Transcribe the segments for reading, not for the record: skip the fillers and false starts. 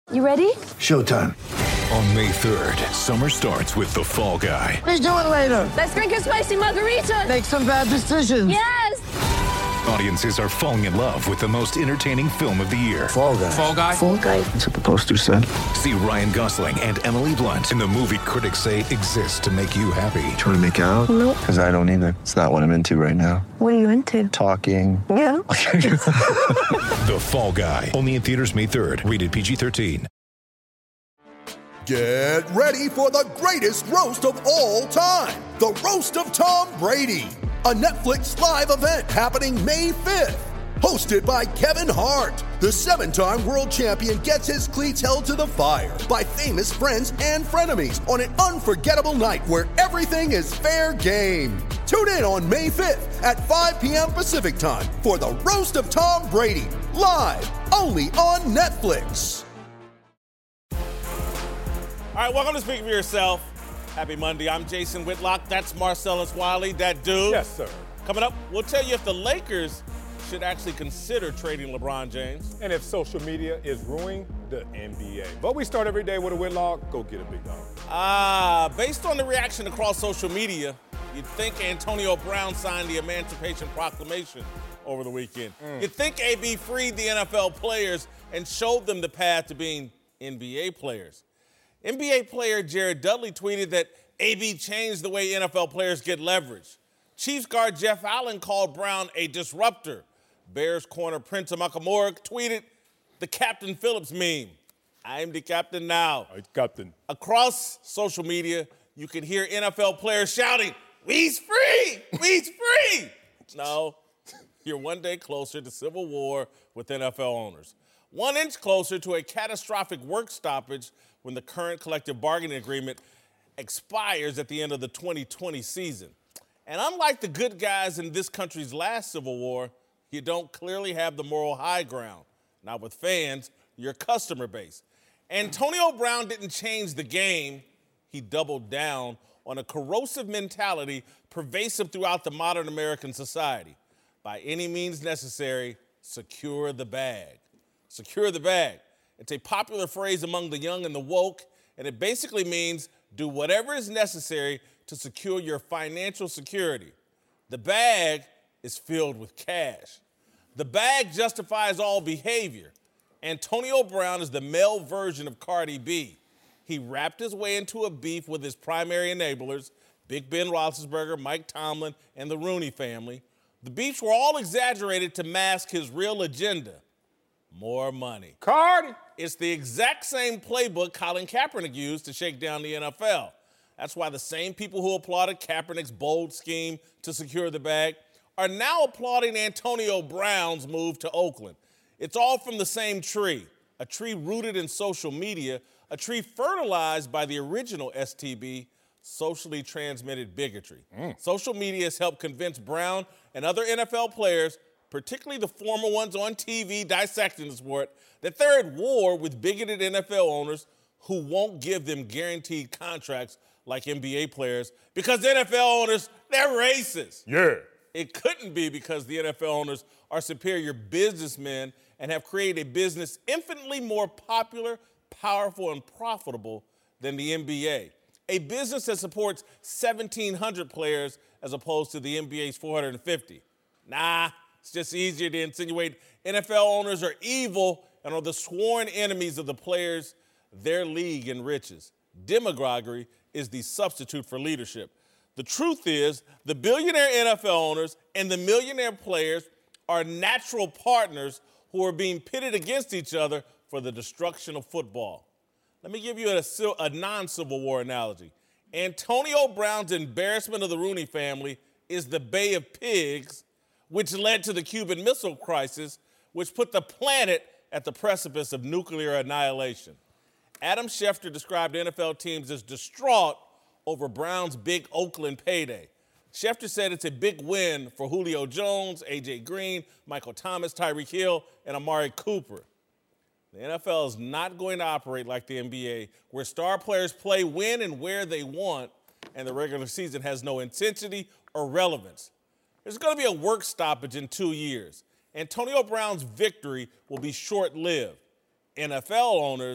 You ready? Showtime. On May 3rd, summer starts with The Fall Guy. Let's do it later. Let's drink a spicy margarita. Make some bad decisions. Yes! Audiences are falling in love with the most entertaining film of the year. Fall Guy. Fall Guy? Fall guy. That's what the poster said. See Ryan Gosling and Emily Blunt in the movie critics say exists to make you happy. Trying to make it out? Nope. Because I don't either. It's not what I'm into right now. What are you into? Talking. Yeah. The Fall Guy. Only in theaters May 3rd. Rated PG-13. Get ready for the greatest roast of all time. The Roast of Tom Brady. A Netflix live event happening May 5th. Hosted by Kevin Hart. The 7-time world champion gets his cleats held to the fire by famous friends and frenemies on an unforgettable night where everything is fair game. Tune in on May 5th at 5 p.m. Pacific time for the Roast of Tom Brady. Live only on Netflix. All right, welcome to Speak For Yourself. Happy Monday. I'm Jason Whitlock. That's Marcellus Wiley, that dude. Yes, sir. Coming up, we'll tell you if the Lakers should actually consider trading LeBron James. And if social media is ruining the NBA. But we start every day with a Whitlock. Go get a big dog. Based on the reaction across social media, you'd think Antonio Brown signed the Emancipation Proclamation over the weekend. You'd think AB freed the NFL players and showed them the path to being NBA players. NBA player Jared Dudley tweeted that AB changed the way NFL players get leverage. Chiefs guard Jeff Allen called Brown a disruptor. Bears corner Prince Amukamara tweeted the Captain Phillips meme. I am the captain now. Captain. Across social media, you can hear NFL players shouting, "We's free! We's free!" No, you're one day closer to civil war with NFL owners. 1 inch closer to a catastrophic work stoppage when the current collective bargaining agreement expires at the end of the 2020 season. And unlike the good guys in this country's last civil war, you don't clearly have the moral high ground. Not with fans, your customer base. Antonio Brown didn't change the game. He doubled down on a corrosive mentality pervasive throughout the modern American society. By any means necessary, secure the bag. Secure the bag. It's a popular phrase among the young and the woke, and it basically means do whatever is necessary to secure your financial security. The bag is filled with cash. The bag justifies all behavior. Antonio Brown is the male version of Cardi B. He wrapped his way into a beef with his primary enablers, Big Ben Roethlisberger, Mike Tomlin, and the Rooney family. The beefs were all exaggerated to mask his real agenda. More money. Cardi. It's the exact same playbook Colin Kaepernick used to shake down the NFL. That's why the same people who applauded Kaepernick's bold scheme to secure the bag are now applauding Antonio Brown's move to Oakland. It's all from the same tree, a tree rooted in social media, a tree fertilized by the original STB, socially transmitted bigotry. Social media has helped convince Brown and other NFL players, particularly the former ones on TV dissecting the sport, that they're at war with bigoted NFL owners who won't give them guaranteed contracts like NBA players because NFL owners, they're racist. Yeah. It couldn't be because the NFL owners are superior businessmen and have created a business infinitely more popular, powerful, and profitable than the NBA. A business that supports 1,700 players as opposed to the NBA's 450. Nah, it's just easier to insinuate NFL owners are evil and are the sworn enemies of the players their league enriches. Demagoguery is the substitute for leadership. The truth is, the billionaire NFL owners and the millionaire players are natural partners who are being pitted against each other for the destruction of football. Let me give you a non-Civil War analogy. Antonio Brown's embarrassment of the Rooney family is the Bay of Pigs, which led to the Cuban Missile Crisis, which put the planet at the precipice of nuclear annihilation. Adam Schefter described NFL teams as distraught over Brown's big Oakland payday. Schefter said it's a big win for Julio Jones, A.J. Green, Michael Thomas, Tyreek Hill, and Amari Cooper. The NFL is not going to operate like the NBA, where star players play when and where they want, and the regular season has no intensity or relevance. There's going to be a work stoppage in 2 years. Antonio Brown's victory will be short-lived. NFL owners,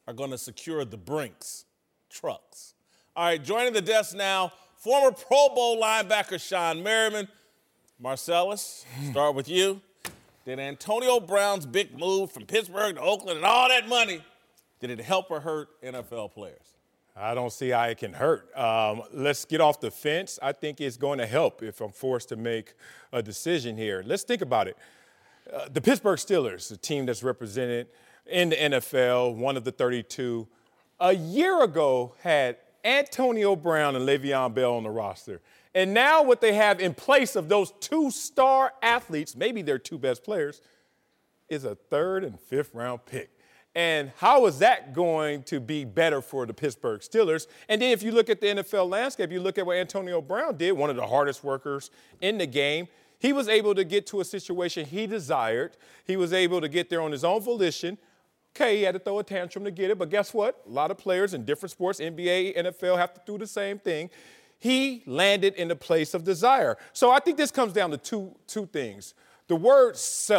are going to secure the Brinks trucks. All right, joining the desk now, former Pro Bowl linebacker Shawne Merriman. Marcellus, start with you. Did Antonio Brown's big move from Pittsburgh to Oakland and all that money, did it help or hurt NFL players? I don't see how it can hurt. Let's get off the fence. I think it's going to help if I'm forced to make a decision here. Let's think about it. The Pittsburgh Steelers, a team that's represented in the NFL, one of the 32, a year ago had Antonio Brown and Le'Veon Bell on the roster. And now what they have in place of those two star athletes, maybe their two best players, is a 3rd and 5th round pick. And how is that going to be better for the Pittsburgh Steelers? And then if you look at the NFL landscape, you look at what Antonio Brown did, one of the hardest workers in the game. He was able to get to a situation he desired. He was able to get there on his own volition. Okay, he had to throw a tantrum to get it, but guess what? A lot of players in different sports, NBA, NFL, have to do the same thing. He landed in the place of desire. So I think this comes down to two things. The word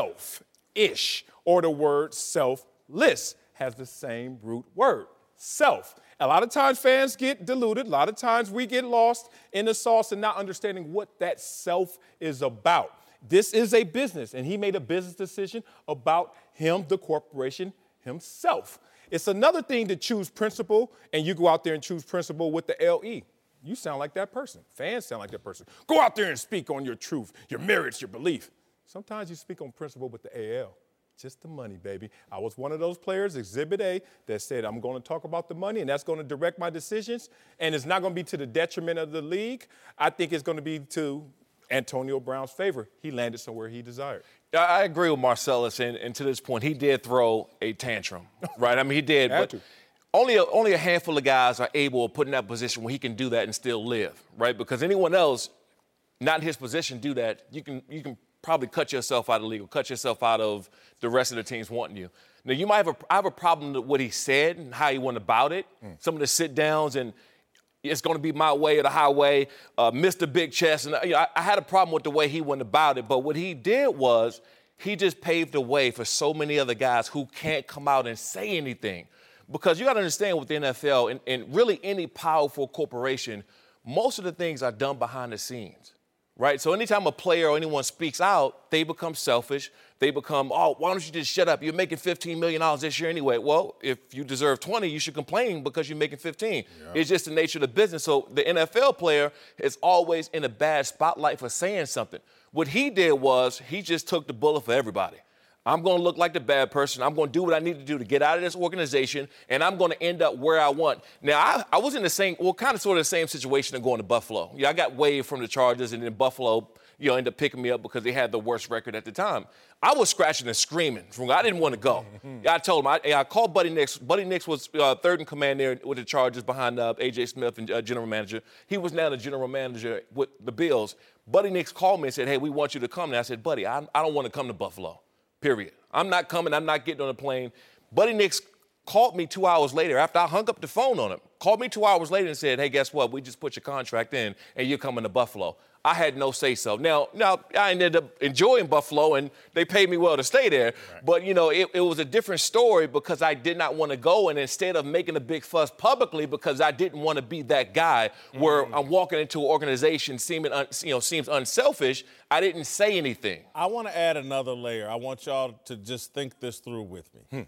self-ish or the word selfless has the same root word, self. A lot of times fans get diluted. A lot of times we get lost in the sauce and not understanding what that self is about. This is a business, and he made a business decision about him, the corporation, himself. It's another thing to choose principle, and you go out there and choose principle with the LE. You sound like that person. Fans sound like that person. Go out there and speak on your truth, your merits, your belief. Sometimes you speak on principle with the AL. Just the money, baby. I was one of those players, Exhibit A, that said, I'm going to talk about the money, and that's going to direct my decisions, and it's not going to be to the detriment of the league. I think it's going to be to Antonio Brown's favor. He landed somewhere he desired. I agree with Marcellus, and to this point, he did throw a tantrum, right? I mean, he did, but only a handful of guys are able to put in that position where he can do that and still live, right? Because anyone else, not in his position, do that, you can probably cut yourself out of the league or cut yourself out of the rest of the teams wanting you. Now, you might have a problem with what he said and how he went about it, some of the sit-downs and it's going to be my way or the highway, Mr. Big Chest. And I had a problem with the way he went about it, but what he did was he just paved the way for so many other guys who can't come out and say anything. Because you got to understand with the NFL and really any powerful corporation, most of the things are done behind the scenes, right? So anytime a player or anyone speaks out, they become selfish. They become, oh, why don't you just shut up? You're making $15 million this year anyway. Well, if you deserve 20, you should complain because you're making 15. Yeah. It's just the nature of the business. So the NFL player is always in a bad spotlight for saying something. What he did was he just took the bullet for everybody. I'm going to look like the bad person. I'm going to do what I need to do to get out of this organization, and I'm going to end up where I want. Now, I was in the same, well, kind of sort of the same situation of going to Buffalo. Yeah, I got waived from the Chargers, and then Buffalo, ended up picking me up because they had the worst record at the time. I was scratching and screaming. I didn't want to go. I told him, I called Buddy Nix. Buddy Nix was third in command there with the Chargers behind A.J. Smith and general manager. He was now the general manager with the Bills. Buddy Nix called me and said, hey, we want you to come. And I said, Buddy, I don't want to come to Buffalo. Period. I'm not coming. I'm not getting on a plane. Buddy Nix called me 2 hours later after I hung up the phone on him. Called me 2 hours later and said, hey, guess what? We just put your contract in and you're coming to Buffalo. I had no say-so. Now, I ended up enjoying Buffalo, and they paid me well to stay there. Right. But, it was a different story because I did not want to go. And instead of making a big fuss publicly because I didn't want to be that guy where I'm walking into an organization seems unselfish, I didn't say anything. I want to add another layer. I want y'all to just think this through with me.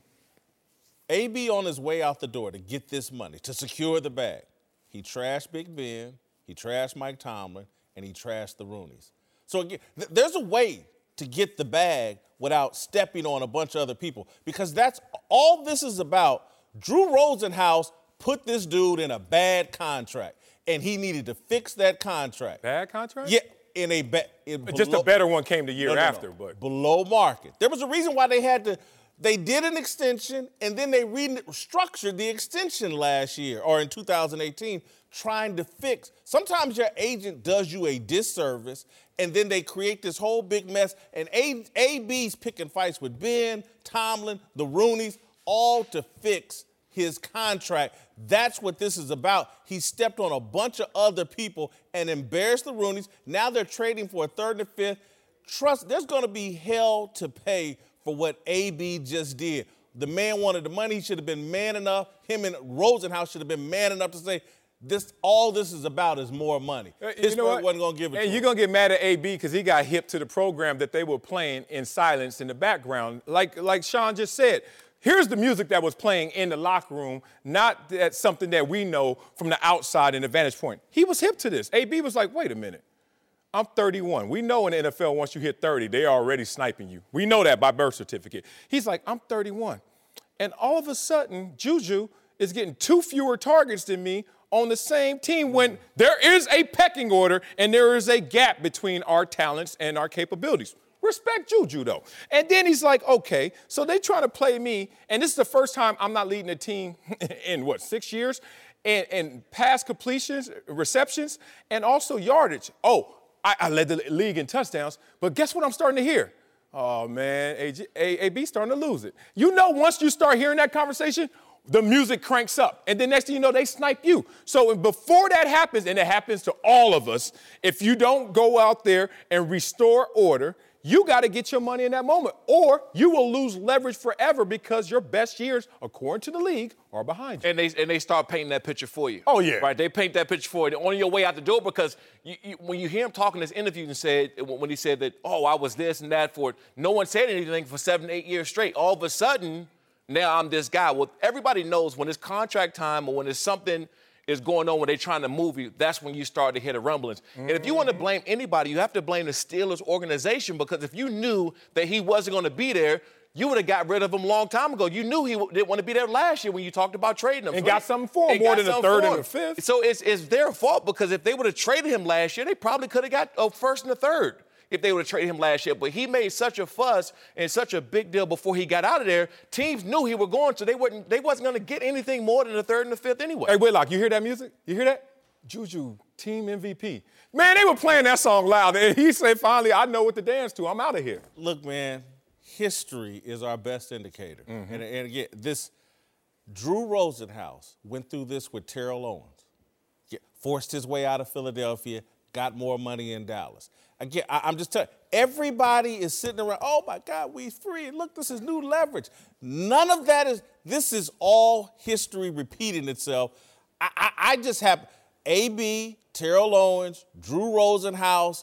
AB on his way out the door to get this money, to secure the bag. He trashed Big Ben. He trashed Mike Tomlin. And he trashed the Rooneys. So again, there's a way to get the bag without stepping on a bunch of other people because that's all this is about. Drew Rosenhaus put this dude in a bad contract, and he needed to fix that contract. Bad contract? Yeah, just a better one came the year after. But below market. There was a reason why they did an extension, and then they restructured the extension last year or in 2018, trying to fix. Sometimes your agent does you a disservice, and then they create this whole big mess. And AB's picking fights with Ben, Tomlin, the Rooneys, all to fix his contract. That's what this is about. He stepped on a bunch of other people and embarrassed the Rooneys. Now they're trading for a third and a fifth. Trust, there's going to be hell to pay for what AB just did. The man wanted the money. He should have been man enough. Him and Rosenhaus should have been man enough to say, all this is about is more money. Pittsburgh wasn't going to give it to him. And you're going to get mad at AB because he got hip to the program that they were playing in silence in the background. Like Sean just said, here's the music that was playing in the locker room, not that something that we know from the outside in the vantage point. He was hip to this. AB was like, wait a minute. I'm 31. We know in the NFL once you hit 30, they're already sniping you. We know that by birth certificate. He's like, I'm 31. And all of a sudden, Juju is getting 2 fewer targets than me on the same team when there is a pecking order and there is a gap between our talents and our capabilities. Respect Juju, though. And then he's like, okay, so they try to play me, and this is the first time I'm not leading a team in, 6 years? And pass completions, receptions, and also yardage. Oh, I led the league in touchdowns, but guess what I'm starting to hear? Oh, man, AB starting to lose it. You know, once you start hearing that conversation, the music cranks up. And then next thing you know, they snipe you. So before that happens, and it happens to all of us, if you don't go out there and restore order, you got to get your money in that moment, or you will lose leverage forever because your best years, according to the league, are behind you. And they start painting that picture for you. Oh, yeah. Right, they paint that picture for you on your way out the door because when you hear him talking in this interview when he said that, oh, I was this and that for it, no one said anything for 7, 8 years straight. All of a sudden, now I'm this guy. Well, everybody knows when it's contract time or when there's something is going on when they're trying to move you, that's when you start to hear the rumblings. And if you want to blame anybody, you have to blame the Steelers organization because if you knew that he wasn't going to be there, you would have got rid of him a long time ago. You knew he didn't want to be there last year when you talked about trading him. And got something for him more than the third and the fifth. So it's their fault because if they would have traded him last year, they probably could have got a first and a third if they would have traded him last year. But he made such a fuss and such a big deal before he got out of there. Teams knew he was going, so they wasn't going to get anything more than the third and the fifth anyway. Hey, Whitlock, you hear that music? You hear that? Juju, team MVP. Man, they were playing that song loud. And he said, finally, I know what to dance to. I'm out of here. Look, man, history is our best indicator. Mm-hmm. And again, Drew Rosenhaus went through this with Terrell Owens. Forced his way out of Philadelphia, got more money in Dallas. Again, I'm just telling you, everybody is sitting around, oh, my God, we free. Look, this is new leverage. None of that this is all history repeating itself. I just have AB, Terrell Owens, Drew Rosenhaus.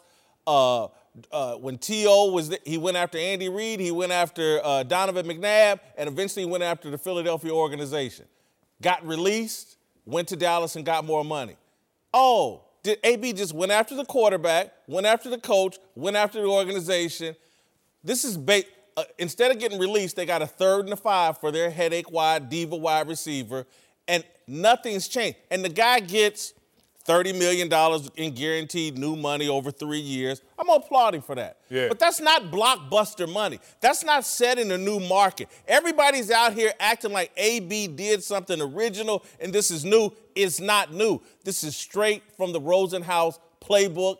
When T.O. was there, he went after Andy Reid, he went after Donovan McNabb, and eventually went after the Philadelphia organization. Got released, went to Dallas and got more money. Oh, did AB just went after the quarterback, went after the coach, went after the organization? This is instead of getting released, they got a 3rd and a 5 for their headache wide, diva wide receiver, and nothing's changed. And the guy gets $30 million in guaranteed new money over 3 years. I'm applauding for that. Yeah. But that's not blockbuster money. That's not setting a new market. Everybody's out here acting like AB did something original and this is new. It's not new. This is straight from the Rosenhaus playbook.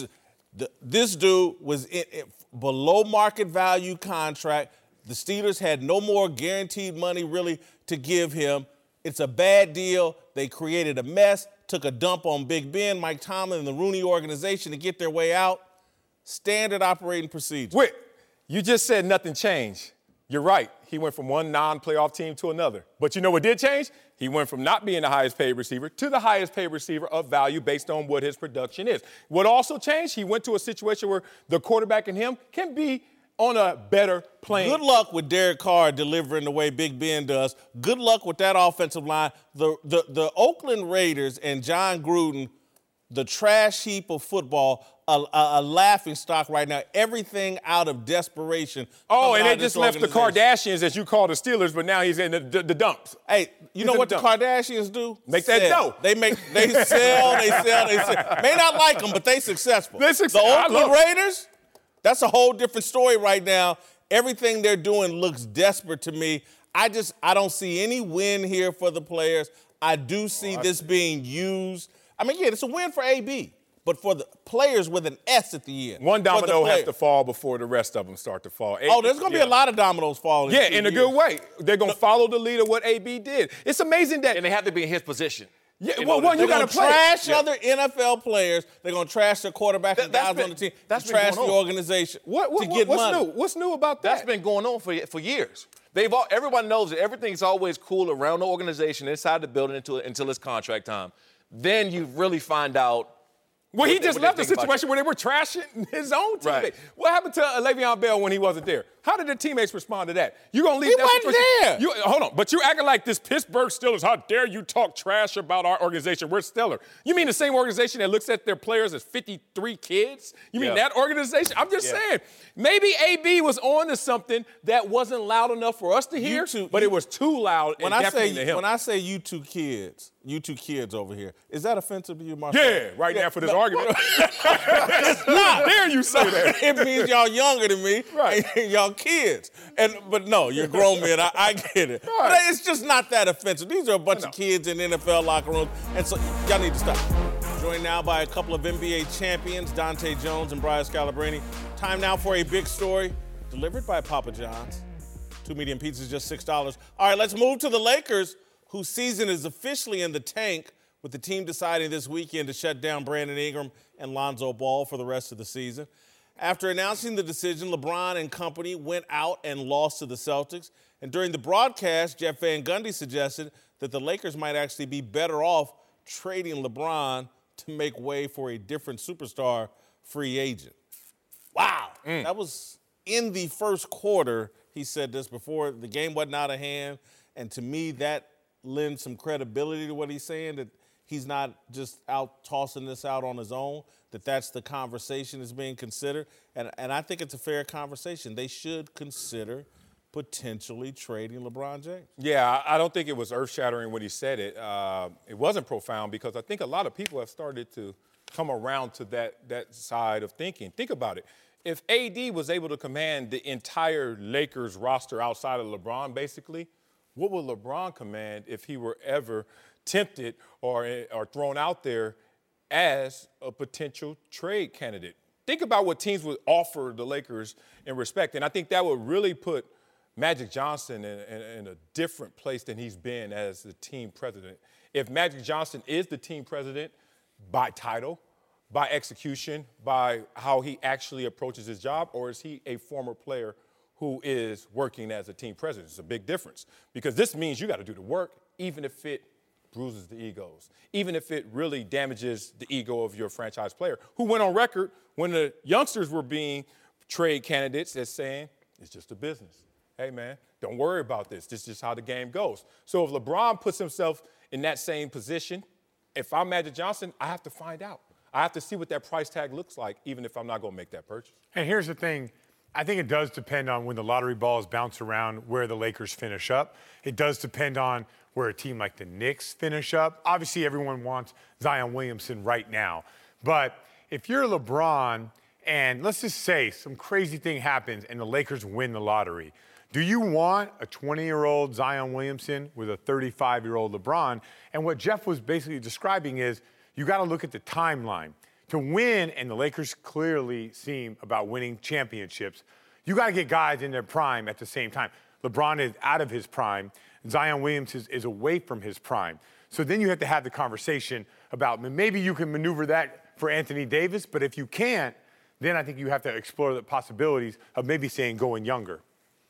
This dude was in below market value contract. The Steelers had no more guaranteed money really to give him. It's a bad deal. They created a mess, took a dump on Big Ben, Mike Tomlin, and the Rooney organization to get their way out. Standard operating procedure. Wait, you just said nothing changed. You're right. He went from one non-playoff team to another. But you know what did change? He went from not being the highest paid receiver to the highest paid receiver of value based on what his production is. What also changed? He went to a situation where the quarterback and him can be on a better plane. Good luck with Derek Carr delivering the way Big Ben does. Good luck with that offensive line. The Oakland Raiders and John Gruden, the trash heap of football, a laughing stock right now. Everything out of desperation. Oh, and they just left the Kardashians, as you call the Steelers, but now he's in the dumps. Hey, you know what the Kardashians do? Make that dough. They sell. May not like them, but they successful. The Oakland Raiders, that's a whole different story right now. Everything they're doing looks desperate to me. I don't see any win here for the players. I do see this being used. I mean, yeah, it's a win for AB, but for the players with an S at the end. One domino has to fall before the rest of them start to fall. There's going to be a lot of dominoes falling. Yeah, in a good way. They're going to follow the lead of what AB did. It's amazing that. And they have to be in his position. Yeah, well, you got to trash other NFL players. They're going to trash their quarterback and guys on the team. That's trash the organization to get money. New? What's new about that? That's been going on for years. Everyone knows that everything's always cool around the organization, inside the building until it's contract time. Then you really find out. Well, he just left a situation where they were trashing his own teammate. Right. What happened to Le'Veon Bell when he wasn't there? How did the teammates respond to that? You gonna leave He that wasn't situation? Hold on, but you acting like this Pittsburgh Steelers. How dare you talk trash about our organization? We're stellar. You mean the same organization that looks at their players as 53 kids? You mean that organization? I'm just saying. Maybe AB was on to something that wasn't loud enough for us to hear, but it was too loud and deafening to him. When I say you two kids over here, is that offensive to you, Marcel? Yeah, right now for this argument. It's not. How dare you say that? It means y'all younger than me, right? And y'all kids. But no, you're grown men. I get it. Right. But it's just not that offensive. These are a bunch of kids in NFL locker rooms, and so y'all need to stop. Joined now by a couple of NBA champions, Dante Jones and Brian Scalabrine. Time now for a big story delivered by Papa John's. 2 medium pizzas, just $6. All right, let's move to the Lakers, whose season is officially in the tank, with the team deciding this weekend to shut down Brandon Ingram and Lonzo Ball for the rest of the season. After announcing the decision, LeBron and company went out and lost to the Celtics. And during the broadcast, Jeff Van Gundy suggested that the Lakers might actually be better off trading LeBron to make way for a different superstar free agent. Wow. That was in the first quarter. He said this before the game wasn't out of hand. And to me, that lends some credibility to what he's saying, that he's not just out tossing this out on his own, that's the conversation that's being considered. And I think it's a fair conversation. They should consider potentially trading LeBron James. Yeah, I don't think it was earth-shattering when he said it. It wasn't profound because I think a lot of people have started to come around to that side of thinking. Think about it. If AD was able to command the entire Lakers roster outside of LeBron, basically, what would LeBron command if he were ever tempted or thrown out there as a potential trade candidate? Think about what teams would offer the Lakers in respect, and I think that would really put Magic Johnson in a different place than he's been as the team president. If Magic Johnson is the team president by title, by execution, by how he actually approaches his job, or is he a former player who is working as a team president? It's a big difference because this means you got to do the work, even if it bruises the egos, even if it really damages the ego of your franchise player, who went on record when the youngsters were being trade candidates as saying, it's just a business. Hey, man, don't worry about this. This is just how the game goes. So if LeBron puts himself in that same position, if I'm Magic Johnson, I have to find out. I have to see what that price tag looks like, even if I'm not going to make that purchase. And here's the thing. I think it does depend on when the lottery balls bounce around where the Lakers finish up. It does depend on where a team like the Knicks finish up. Obviously, everyone wants Zion Williamson right now. But if you're LeBron and let's just say some crazy thing happens and the Lakers win the lottery, do you want a 20-year-old Zion Williamson with a 35-year-old LeBron? And what Jeff was basically describing is you got to look at the timeline. To win, and the Lakers clearly seem about winning championships, you got to get guys in their prime at the same time. LeBron is out of his prime. Zion Williamson is away from his prime. So then you have to have the conversation about maybe you can maneuver that for Anthony Davis, but if you can't, then I think you have to explore the possibilities of maybe saying going younger.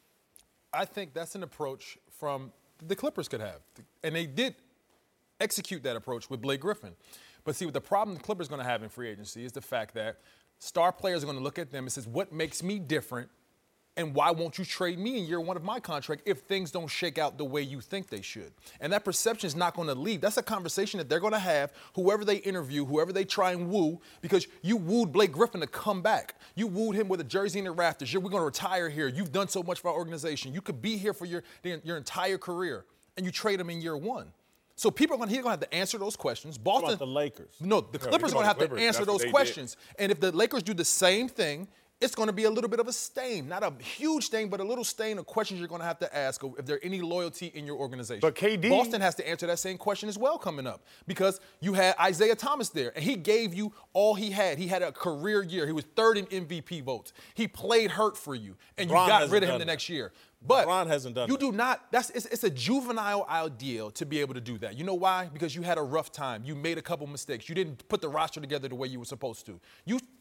I think that's an approach from the Clippers could have. And they did execute that approach with Blake Griffin. But see, what the problem the Clippers are going to have in free agency is the fact that star players are going to look at them and says, what makes me different and why won't you trade me in year one of my contract if things don't shake out the way you think they should? And that perception is not going to leave. That's a conversation that they're going to have, whoever they interview, whoever they try and woo, because you wooed Blake Griffin to come back. You wooed him with a jersey in the rafters. We're going to retire here. You've done so much for our organization. You could be here for your entire career, and you trade him in year one. So he's going to have to answer those questions. Boston, about the Lakers? No, the Clippers are going to have to answer those questions. And if the Lakers do the same thing, it's going to be a little bit of a stain. Not a huge stain, but a little stain of questions you're going to have to ask if there's any loyalty in your organization. But KD... Boston has to answer that same question as well coming up because you had Isaiah Thomas there, and he gave you all he had. He had a career year. He was third in MVP votes. He played hurt for you, and you got rid of him the next year. But LeBron hasn't done you that. do not. It's a juvenile ideal to be able to do that. You know why? Because you had a rough time. You made a couple mistakes. You didn't put the roster together the way you were supposed to. You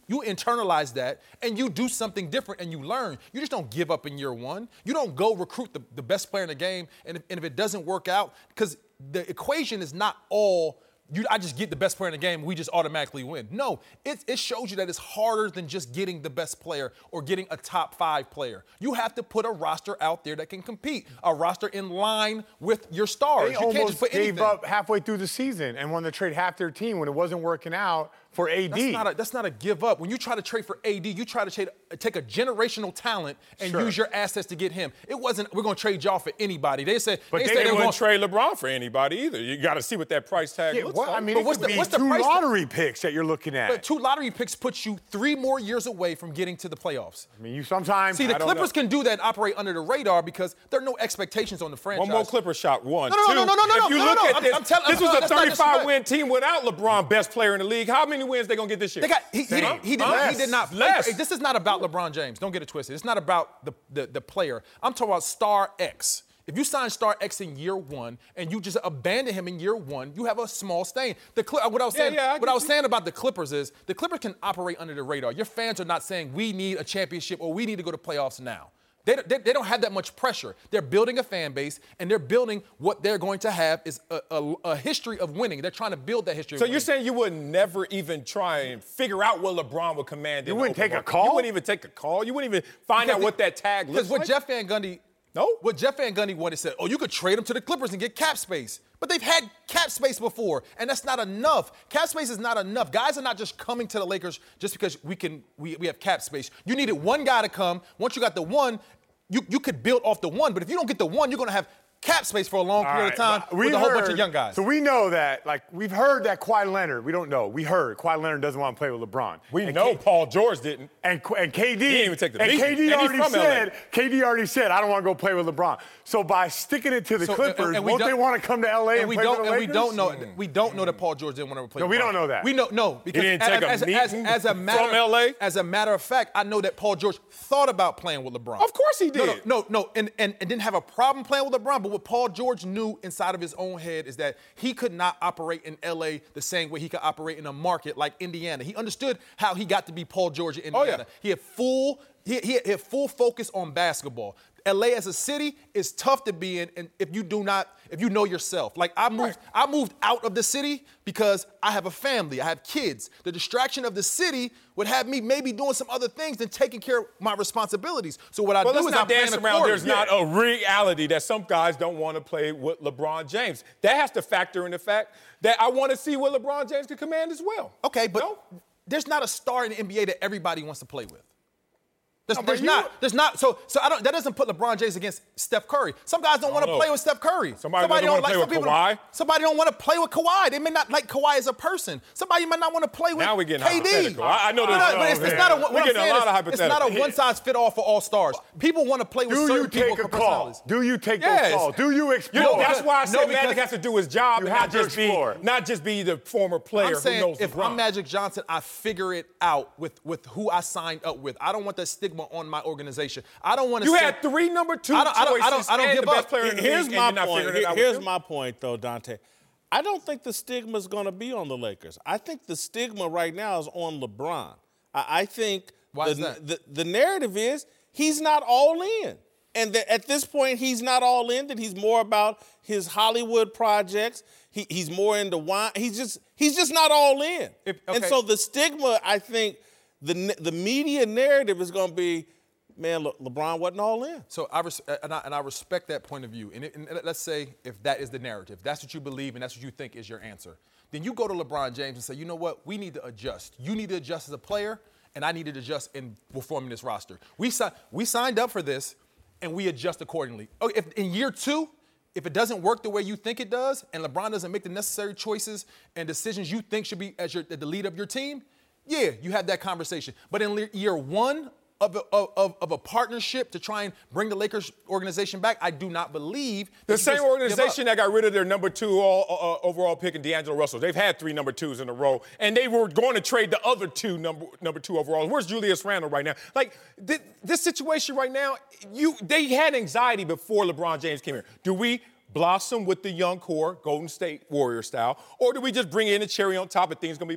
You internalize that, and you do something different, and you learn. You just don't give up in year one. You don't go recruit the best player in the game, and if it doesn't work out, because the equation is not all I just get the best player in the game, we just automatically win. No, it shows you that it's harder than just getting the best player or getting a top 5 player. You have to put a roster out there that can compete, a roster in line with your stars. They almost gave up halfway through the season and wanted to trade half their team when it wasn't working out for AD. That's not a give up. When you try to trade for AD, you try to take a generational talent and use your assets to get him. It wasn't, we're going to trade y'all for anybody. They said they wouldn't trade LeBron for anybody either. You got to see what that price tag looks like. I mean, what's the 2 lottery picks that you're looking at? But 2 lottery picks puts you 3 more years away from getting to the playoffs. I mean, you sometimes see the Clippers can do that and operate under the radar because there are no expectations on the franchise. One more Clipper shot. One. No. If you look at this, this was a 35-win team without LeBron, best player in the league. How many wins they gonna get this year? He did not. Less. This is not about LeBron James. Don't get it twisted. It's not about the player. I'm talking about Star X. If you sign Star X in year 1 and you just abandon him in year 1, you have a small stain. What I was saying about the Clippers is the Clippers can operate under the radar. Your fans are not saying we need a championship or we need to go to playoffs now. They don't have that much pressure. They're building a fan base, and they're building what they're going to have is a history of winning. They're trying to build that history of winning. So you're saying you would never even try and figure out what LeBron would command? You wouldn't take a call? You wouldn't even take a call? You wouldn't even find out what that tag looks like? Because what Jeff Van Gundy wanted said, you could trade him to the Clippers and get cap space. But they've had cap space before, and that's not enough. Cap space is not enough. Guys are not just coming to the Lakers just because we have cap space. You needed one guy to come. Once you got the one, you could build off the one, but if you don't get the one, you're going to have cap space for a long period of time with a whole bunch of young guys. So we know that, we've heard that Kawhi Leonard, we don't know, we heard Kawhi Leonard doesn't want to play with LeBron. We know Paul George didn't. And KD, he didn't even take the and beat. KD already said, I don't want to go play with LeBron. So by sticking it to the Clippers, won't they want to come to LA and play with the Lakers? We don't know that Paul George didn't want to play with LeBron. We don't know that. We know because he didn't take a meeting from LA? As a matter of fact, I know that Paul George thought about playing with LeBron. Of course he did. No, and didn't have a problem playing with LeBron, but what Paul George knew inside of his own head is that he could not operate in LA the same way he could operate in a market like Indiana. He understood how he got to be Paul George in Indiana. He had full focus on basketball. LA as a city is tough to be in, and if you know yourself. Like I moved out of the city because I have a family, I have kids. The distraction of the city would have me maybe doing some other things than taking care of my responsibilities. So what I do is I dance around. There's not a reality that some guys don't want to play with LeBron James. That has to factor in the fact that I want to see what LeBron James can command as well. Okay, but there's not a star in the NBA that everybody wants to play with. There's not. So that doesn't put LeBron James against Steph Curry. Some guys don't want to play with Steph Curry. Somebody don't want to play with Kawhi. Somebody don't want to play with Kawhi. They may not like Kawhi as a person. Somebody might not want to play with KD. Now we're getting hypothetical. I know this. It's not a one-size-fits-all for all stars. People want to play with certain people for personalities. Do you take those calls? Do you explore? That's why I said Magic has to do his job and not just be the former player who knows LeBron. If I'm Magic Johnson, I figure it out with who I signed up with. I don't want that stigma on my organization. I don't want to. You had 3 number 2 choices. I don't give the best player in the Here's league, my point. Here's my point, though, Dante. I don't think the stigma is going to be on the Lakers. I think the stigma right now is on LeBron. I think the narrative is he's not all in. And at this point, he's not all in, that he's more about his Hollywood projects. He's more into wine. He's just not all in. And so the stigma, I think, the media narrative is going to be, man, LeBron wasn't all in. So I respect that point of view. And let's say if that is the narrative, that's what you believe and that's what you think is your answer. Then you go to LeBron James and say, you know what, we need to adjust. You need to adjust as a player, and I need to adjust in forming this roster. We signed up for this, and we adjust accordingly. If in year 2, if it doesn't work the way you think it does, and LeBron doesn't make the necessary choices and decisions you think should be as the lead of your team, yeah, you have that conversation. But in year 1 of a partnership to try and bring the Lakers organization back, I do not believe the same organization that got rid of their number 2 overall pick in D'Angelo Russell. They've had 3 number 2s in a row, and they were going to trade the other 2 number 2 overalls. Where's Julius Randle right now? Like this situation right now, they had anxiety before LeBron James came here. Do we blossom with the young core, Golden State Warrior style, or do we just bring in a cherry on top and things gonna be better?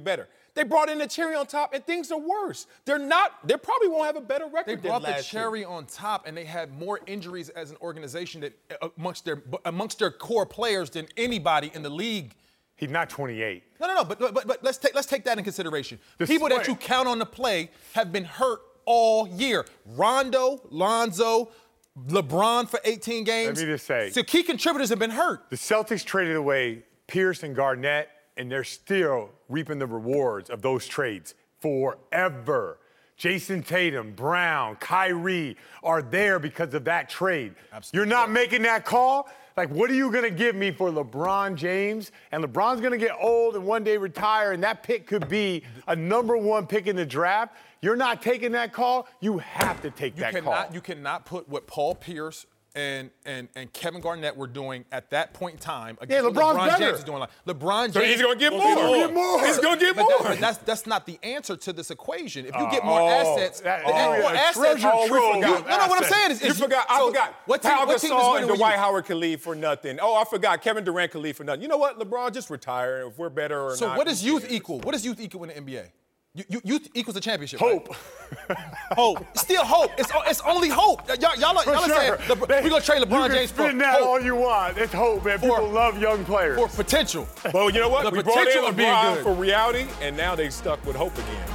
They brought in the cherry on top, and things are worse. They probably won't have a better record They than brought the last year. cherry on top, and they had more injuries as an organization that amongst their core players than anybody in the league. He's not 28. No. But let's take that in consideration. People that you count on to play have been hurt all year. Rondo, Lonzo, LeBron for 18 games. Let me just say. So key contributors have been hurt. The Celtics traded away Pierce and Garnett, and they're still reaping the rewards of those trades forever. Jason Tatum, Brown, Kyrie are there because of that trade. Absolutely. You're not making that call? Like, what are you going to give me for LeBron James? And LeBron's going to get old and one day retire, and that pick could be a number 1 pick in the draft. You're not taking that call. You have to take that call. You cannot put what Paul Pierce and Kevin Garnett were doing at that point in time against what LeBron James is doing. LeBron James. So he's going to get more. He's going to get more. But that's not the answer to this equation. If you get more assets, treasure trove. No, what I'm saying is I forgot. Pau Gasol and Dwight Howard can leave for nothing. Oh, I forgot. Kevin Durant can leave for nothing. You know what? LeBron, just retire if we're better or not. So what does youth equal? What does youth equal in the NBA? Youth equals a championship. Hope. Right? Hope. Still hope. It's only hope. Y'all are saying we're going to trade LeBron James for that hope. all you want. It's hope, man. People love young players. For potential. Well, you know what? We brought in LeBron for reality, and now they stuck with hope again.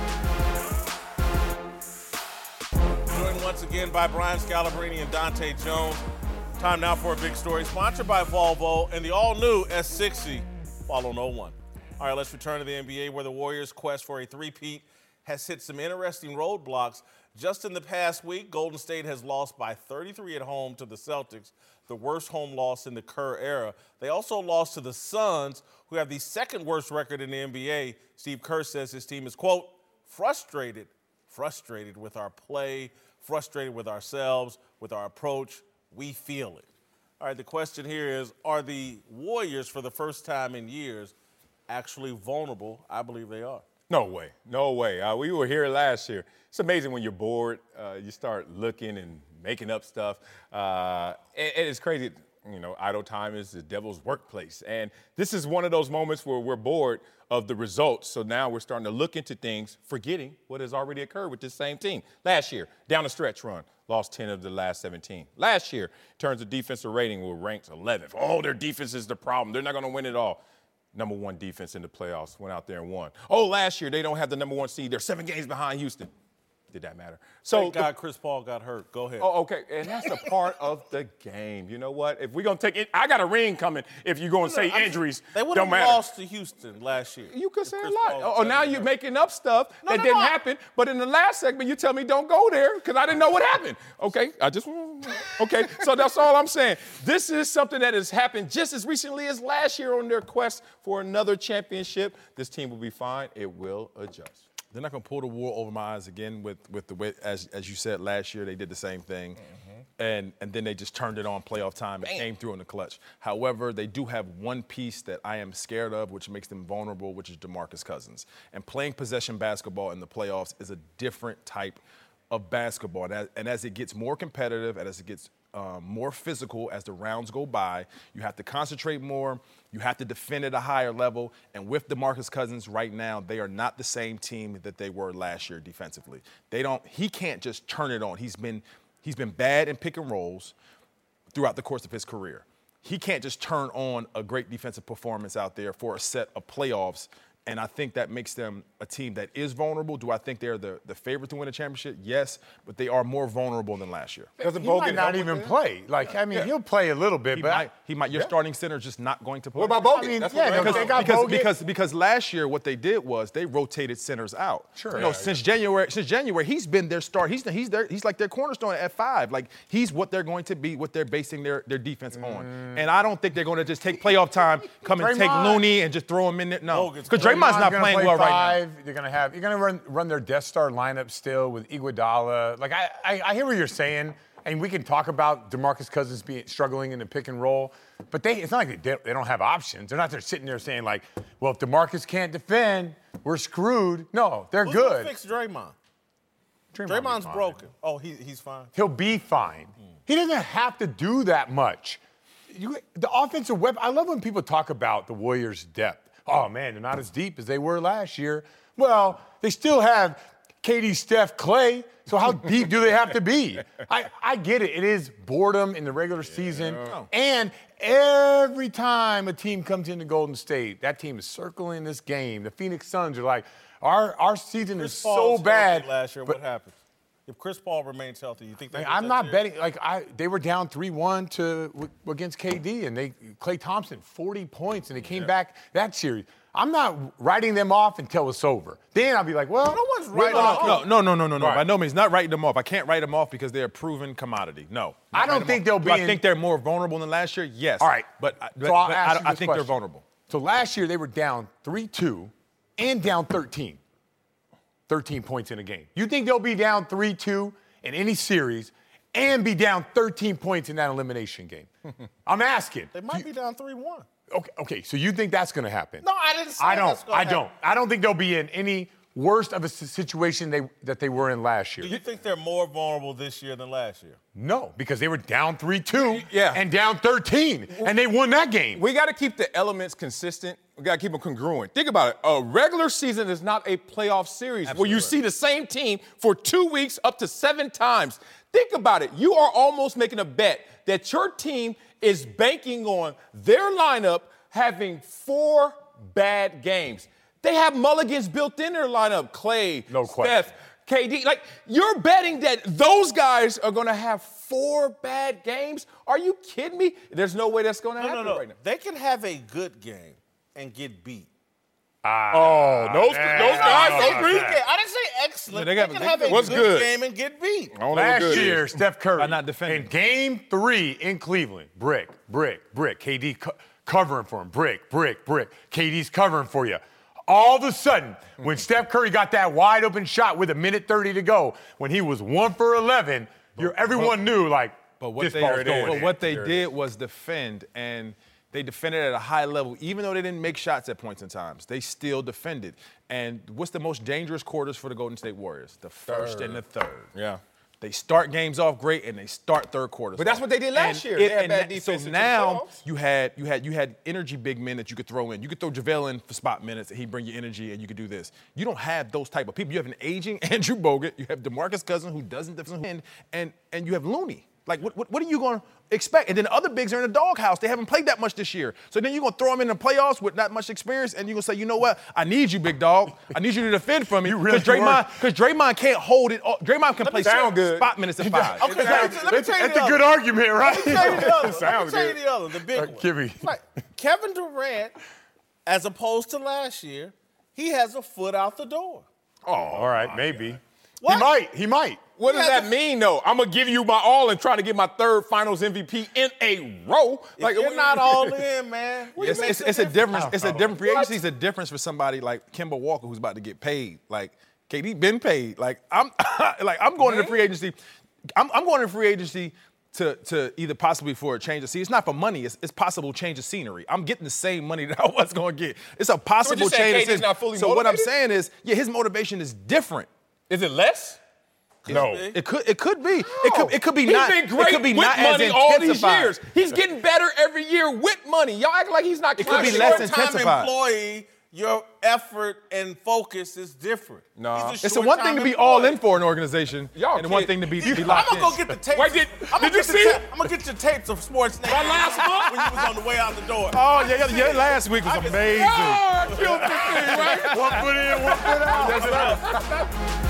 Joined once again by Brian Scalabrine and Dante Jones. Time now for a big story. Sponsored by Volvo and the all-new S60 Follow No One. All right, let's return to the NBA, where the Warriors' quest for a three-peat has hit some interesting roadblocks. Just in the past week, Golden State has lost by 33 at home to the Celtics, the worst home loss in the Kerr era. They also lost to the Suns, who have the second worst record in the NBA. Steve Kerr says his team is, quote, frustrated with our play, frustrated with ourselves, with our approach. We feel it. All right, the question here is, are the Warriors, for the first time in years, actually vulnerable? I believe they are. No way. We were here last year. It's amazing when you're bored, you start looking and making up stuff. And it's crazy. You know, idle time is the devil's workplace. And this is one of those moments where we're bored of the results. So now we're starting to look into things, forgetting what has already occurred with this same team. Last year, down the stretch run, lost 10 of the last 17. Last year, in terms of defensive rating, we were ranked 11th. Oh, their defense is the problem. They're not going to win it all. Number 1 defense in the playoffs, went out there and won. Oh, last year, they don't have the number 1 seed. They're 7 games behind Houston. Did that matter? So thank God Chris Paul got hurt. Go ahead. Oh, okay. And that's a part of the game. You know what? If we're going to take it, I got a ring coming if you're going to say injuries. They would have lost to Houston last year. You could say a lot. Oh, now you're making up stuff that didn't happen. But in the last segment, you tell me don't go there because I didn't know what happened. Okay. Okay. So that's all I'm saying. This is something that has happened just as recently as last year on their quest for another championship. This team will be fine. It will adjust. They're not going to pull the wool over my eyes again with the way, as you said, last year they did the same thing. And then they just turned it on playoff time and came through in the clutch. However, they do have one piece that I am scared of, which makes them vulnerable, which is DeMarcus Cousins. And playing possession basketball in the playoffs is a different type of basketball. And as it gets more competitive, and as it gets more physical as the rounds go by, you have to concentrate more. You have to defend at a higher level. And with DeMarcus Cousins right now, they are not the same team that they were last year defensively. He can't just turn it on. He's been bad in pick and rolls throughout the course of his career. He can't just turn on a great defensive performance out there for a set of playoffs. And I think that makes them a team that is vulnerable. Do I think they're the favorite to win a championship? Yes, but they are more vulnerable than last year. He might not even play. He'll play a little bit, he might. Your starting center is just not going to play. What about Bogut? Because last year what they did was they rotated centers out. Sure. Since January, he's been their start. He's like their cornerstone at 5. Like he's what they're going to be, what they're basing their defense on. And I don't think they're going to just take playoff time, come and take Looney and just throw him in there. No, because Draymond's not playing well right now. You're gonna run their Death Star lineup still with Iguodala. Like I hear what you're saying, and we can talk about DeMarcus Cousins struggling in the pick and roll, but it's not like they don't have options. They're not there sitting there saying like, well, if DeMarcus can't defend, we're screwed. No, they're Who's good. Gonna fix Draymond? Draymond's broken. Oh, he's fine. He'll be fine. He doesn't have to do that much. The offensive weapon. I love when people talk about the Warriors' depth. Oh, man, they're not as deep as they were last year. Well, they still have KD, Steph, Clay. So how deep do they have to be? I get it. It is boredom in the regular season. And every time a team comes into Golden State, that team is circling this game. The Phoenix Suns are like, our season is so bad. Last year, what happens? If Chris Paul remains healthy, you think they? I'm not betting. They were down 3-1 against KD, and Klay Thompson 40 points, and they came back that series. I'm not writing them off until it's over. Then I'll be like, well, no one's writing off. No. Right. By no means, not writing them off. I can't write them off because they're a proven commodity. No. I don't think they'll be. Do I think they're more vulnerable than last year? Yes. All right. But I think they're vulnerable. So last year they were down 3-2 and down 13. 13 points in a game. You think they'll be down 3-2 in any series and be down 13 points in that elimination game? I'm asking. They might be down 3-1. Okay, so you think that's going to happen? No, I didn't say I don't. that's gonna happen. I don't think they'll be in any worse of a situation that they were in last year. Do you think they're more vulnerable this year than last year? No, because they were down 3-2 Yeah. and down 13, and they won that game. We got to keep the elements consistent. We got to keep them congruent. Think about it. A regular season is not a playoff series where you see the same team for 2 weeks up to 7 times. Think about it. You are almost making a bet that your team is banking on their lineup having 4 bad games. They have mulligans built in their lineup. Clay, No question. Steph, KD. Like, you're betting that those guys are going to have 4 bad games? Are you kidding me? There's no way that's going to happen right now. They can have a good game and get beat. Those guys, those three. I didn't say excellent. They They can have a what's good? game and get beat. Last year, Steph Curry, By not defending. in Game 3 in Cleveland, brick. KD covering for him, brick. KD's covering for you. All of a sudden, when Steph Curry got that wide open shot with 1:30 to go, when he was 1 for 11, everyone knew, like, this ball's going in. But what they did was defend, and they defended at a high level. Even though they didn't make shots at points in times, they still defended. And what's the most dangerous quarters for the Golden State Warriors? The first and the third. Yeah. They start games off great, and they start third quarters. But that's off. what they did last year. They had bad defense So into the now playoffs. you had energy big men that you could throw in. You could throw JaVale in for spot minutes, and he'd bring you energy, and you could do this. You don't have those type of people. You have an aging Andrew Bogut. You have DeMarcus Cousins, who doesn't defend, and you have Looney. Like, what are you going to expect? And then the other bigs are in the doghouse. They haven't played that much this year. So then you're going to throw them in the playoffs with not much experience, and you're going to say, you know what? I need you, big dog. I need you to defend for me. Because Draymond can't hold it. Draymond can play spot minutes at 5. Okay, let me tell you That's a good argument, right? Let me tell you the other. Sounds good. The big one. Kimmy. Right. Kevin Durant, as opposed to last year, he has a foot out the door. Oh, all right, maybe. What? He might. What does that mean, though? I'm going to give you my all and try to get my 3rd Finals MVP in a row. Like, you're not all in, man. It's a difference. It's a different free agency. It's a difference for somebody like Kemba Walker who's about to get paid. Like KD been paid. Like I'm going into free agency. I'm going into free agency to either possibly for a change of scene. It's not for money. It's possible change of scenery. I'm getting the same money that I was going to get. It's a possible change of scenery. Not fully so what I'm motivated? saying is, his motivation is different. Is it less? No. It could be. It could be He's not. been great it could be with not money as all these intensified. years. He's getting better every year with money. Y'all act like he's not. It could be climbing. less As a short-time intensified. employee, your effort and focus is different. Nah. He's a It's the one thing to be all in for an organization, Y'all and the one kid- thing to be I'm locked gonna in. go get the tapes. Wait, did you see it? I'm gonna get your tapes of Sports Nation last month when you was on the way out the door. Oh, yeah, last week was amazing. Oh, I killed this thing, right? One foot in, one foot out.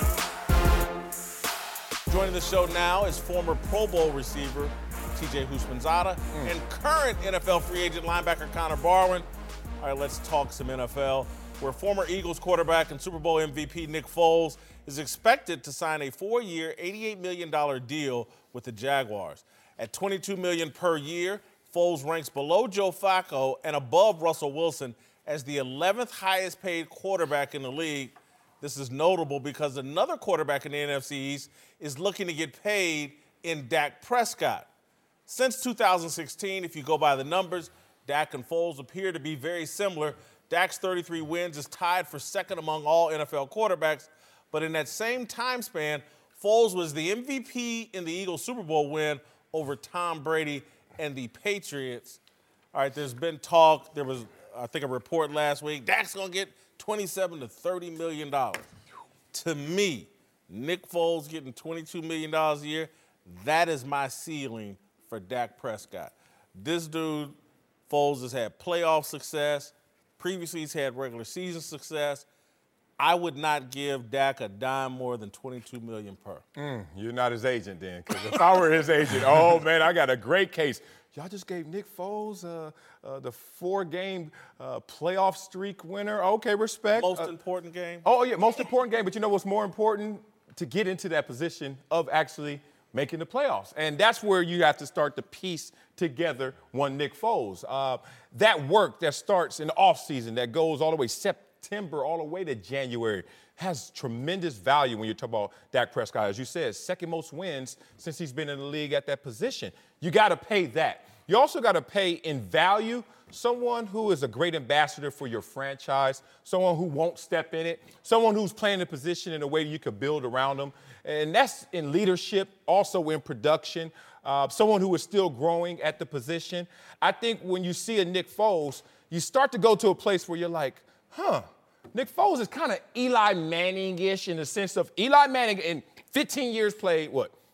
Joining the show now is former Pro Bowl receiver TJ Houshmandzadeh and current NFL free agent linebacker Connor Barwin. All right, let's talk some NFL, where former Eagles quarterback and Super Bowl MVP Nick Foles is expected to sign a 4-year, $88 million deal with the Jaguars. At $22 million per year, Foles ranks below Joe Flacco and above Russell Wilson as the 11th highest paid quarterback in the league. This is notable because another quarterback in the NFC East is looking to get paid in Dak Prescott. Since 2016, if you go by the numbers, Dak and Foles appear to be very similar. Dak's 33 wins is tied for second among all NFL quarterbacks, but in that same time span, Foles was the MVP in the Eagles Super Bowl win over Tom Brady and the Patriots. All right, there's been talk. There was I think, a report last week. Dak's going to get $27 to $30 million. To me, Nick Foles getting $22 million a year, that is my ceiling for Dak Prescott. This dude, Foles, has had playoff success. Previously, he's had regular season success. I would not give Dak a dime more than $22 million per. You're not his agent then, because if I were his agent, oh, man, I got a great case. Y'all just gave Nick Foles the 4-game playoff streak winner. Okay, respect. Most important game? Oh, yeah, most important game. But you know what's more important? To get into that position of actually making the playoffs. And that's where you have to start to piece together one Nick Foles. That work that starts in the offseason, that goes all the way September all the way to January, has tremendous value when you talk about Dak Prescott. As you said, second most wins since he's been in the league at that position. You got to pay that. You also got to pay in value someone who is a great ambassador for your franchise, someone who won't step in it, someone who's playing the position in a way you could build around them. And that's in leadership, also in production, someone who is still growing at the position. I think when you see a Nick Foles, you start to go to a place where you're like, Nick Foles is kind of Eli Manning-ish in the sense of Eli Manning in 15 years played,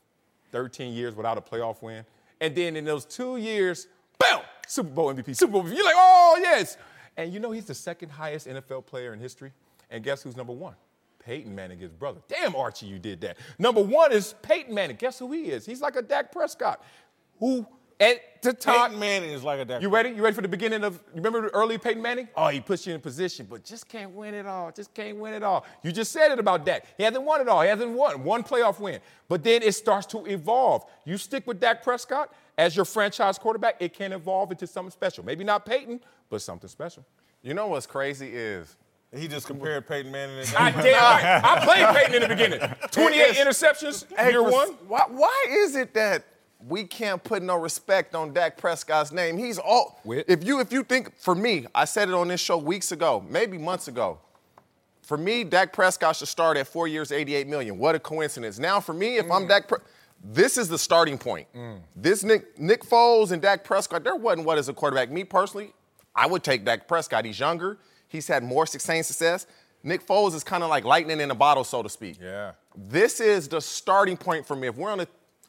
13 years without a playoff win. And then in those 2 years, bam, Super Bowl MVP, Super Bowl MVP. You're like, oh, yes. And you know he's the second highest NFL player in history. And guess who's number one? Peyton Manning, his brother. Damn, Archie, you did that. Number one is Peyton Manning. Guess who he is? He's like a Dak Prescott, who at the time. Peyton Manning is like a Dak. You ready? You ready for the beginning of, you remember the early Peyton Manning? Oh, he puts you in position, but just can't win it all. Just can't win it all. You just said it about Dak. He hasn't won it all. He hasn't won one playoff win. But then it starts to evolve. You stick with Dak Prescott as your franchise quarterback, it can evolve into something special. Maybe not Peyton, but something special. You know what's crazy is he just compared Peyton Manning and I damn right. I played Peyton in the beginning. 28 interceptions, year one. Why is it that we can't put no respect on Dak Prescott's name? He's all. If you think, for me, I said it on this show weeks ago, maybe months ago. For me, Dak Prescott should start at 4 years, $88 million. What a coincidence. Now, for me, if I'm Dak Prescott, this is the starting point. This Nick Foles and Dak Prescott, there wasn't what as a quarterback. Me personally, I would take Dak Prescott. He's younger. He's had more success. Nick Foles is kind of like lightning in a bottle, so to speak. Yeah. This is the starting point for me. If we're on a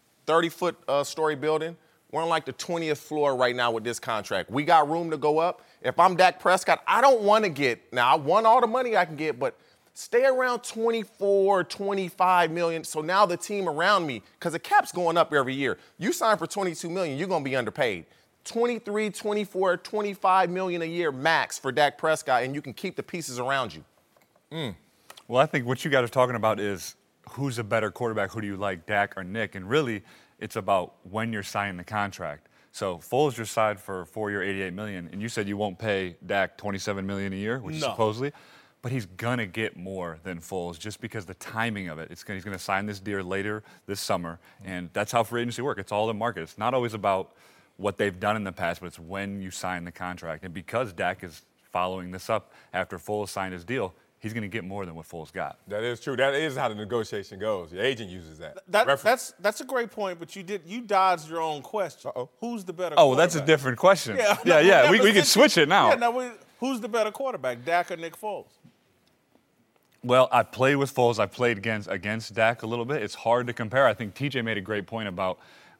30-foot story building, we're on like the 20th floor right now with this contract. We got room to go up. If I'm Dak Prescott, I don't want to get, now I want all the money I can get, but stay around 24, 25 million. So now the team around me, because the cap's going up every year. You sign for 22 million, you're going to be underpaid. 23, 24, 25 million a year max for Dak Prescott, and you can keep the pieces around you. Well, I think what you guys are talking about is who's a better quarterback, who do you like, Dak or Nick? And really, it's about when you're signing the contract. So Foles just signed for a 4-year, $88 million, and you said you won't pay Dak $27 million a year, which is supposedly. But he's going to get more than Foles just because the timing of it. He's going to sign this deal later this summer, and that's how free agency works. It's all the market. It's not always about what they've done in the past, but it's when you sign the contract. And because Dak is following this up after Foles signed his deal, he's going to get more than what Foles got. That is true. That is how the negotiation goes. Your agent uses that. That's a great point, but you dodged your own question. Who's the better quarterback? Oh, that's a different question. Yeah. We can switch it now. Who's the better quarterback, Dak or Nick Foles? Well, I played with Foles. I played against Dak a little bit. It's hard to compare. I think TJ made a great point about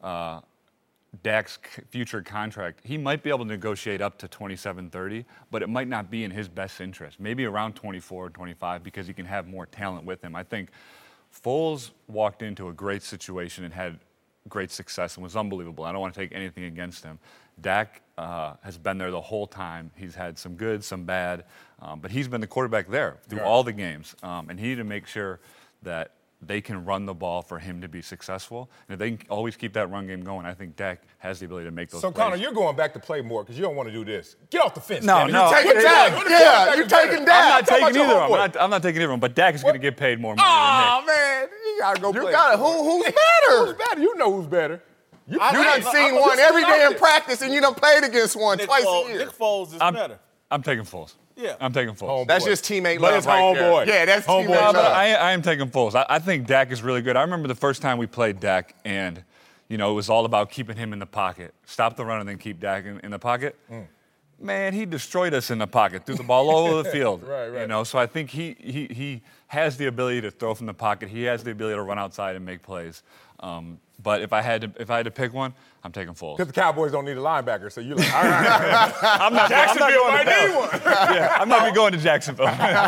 Dak's future contract. He might be able to negotiate up to 27-30, but it might not be in his best interest. Maybe around 24, 25, because he can have more talent with him. I think Foles walked into a great situation and had great success and was unbelievable. I don't want to take anything against him. Dak has been there the whole time. He's had some good, some bad, but he's been the quarterback there through all the games. And he needed to make sure that they can run the ball for him to be successful. And if they can always keep that run game going, I think Dak has the ability to make those plays. Connor, you're going back to play more because you don't want to do this. Get off the fence. No. You're taking Dak. Yeah, you're taking Dak. I'm not taking either of them. I'm not taking either of them, but Dak is going to get paid more money than Nick. Man, you got to go play. Who's better? Who's better? You know who's better. You done seen one every day in practice, and you done played against one twice a year. Nick Foles is better. I'm taking Foles. Yeah. I'm taking Foles. That's just teammate but love it's right homeboy. there. Yeah, that's homeboy. teammate love. I am taking Foles. I think Dak is really good. I remember the first time we played Dak, and, it was all about keeping him in the pocket. Stop the run and then keep Dak in the pocket. Man, he destroyed us in the pocket, threw the ball all over the field. Right. You know, so I think he has the ability to throw from the pocket. He has the ability to run outside and make plays. But if I had to pick one, I'm taking Foles. Because the Cowboys don't need a linebacker, so you're like, all right. I'm not need one. Yeah, I'm not going to Jacksonville.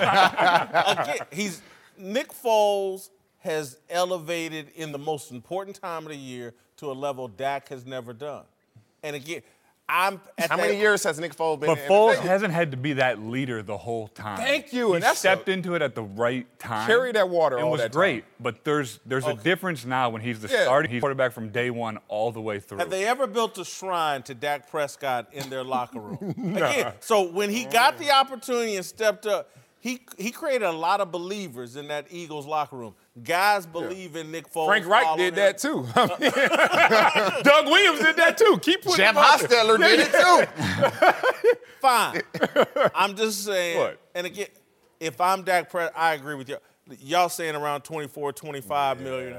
Again, Nick Foles has elevated in the most important time of the year to a level Dak has never done. And again, How many years has Nick Foles been But in? Foles hasn't had to be that leader the whole time. Thank you, He and that's stepped into it at the right time. Carry that water all It was that great, time. but there's a difference now when he's the starter. He's quarterback from day one all the way through. Have they ever built a shrine to Dak Prescott in their locker room? Again, so when he got the opportunity and stepped up, he created a lot of believers in that Eagles locker room. Guys believe in Nick Foles. Frank Reich did that too. Doug Williams did that too. Keep putting Jeff him out there. Hostetler did it too. Fine. I'm just saying. What? And again, if I'm Dak Prescott, I agree with you. Y'all saying around 24, 25 million.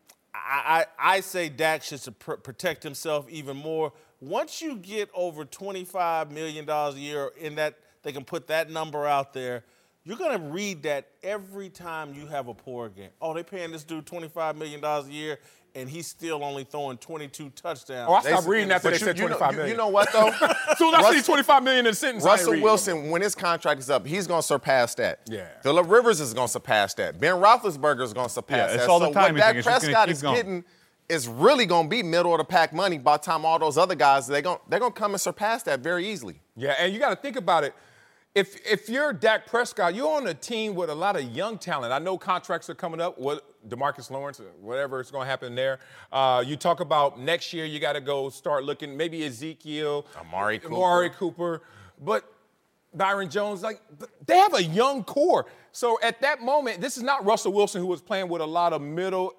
I say Dak should protect himself even more. Once you get over $25 million a year in that, they can put that number out there. You're going to read that every time you have a poor game. Oh, they're paying this dude $25 million a year, and he's still only throwing 22 touchdowns. Oh, I stopped reading after they said 25 million. You know what, though? So I see 25 million in the sentence. Russell Wilson, when his contract is up, he's going to surpass that. Yeah. Phillip Rivers is going to surpass that. Ben Roethlisberger is going to surpass that. It's all the so time. what Dak Prescott is getting is really going to be middle of the pack money by the time all those other guys, they're going to come and surpass that very easily. Yeah, and you got to think about it. If you're Dak Prescott, you're on a team with a lot of young talent. I know contracts are coming up, DeMarcus Lawrence, whatever is going to happen there. You talk about next year, you got to go start looking, maybe Ezekiel, Amari Cooper, but Byron Jones, they have a young core. So at that moment, this is not Russell Wilson, who was playing with a lot of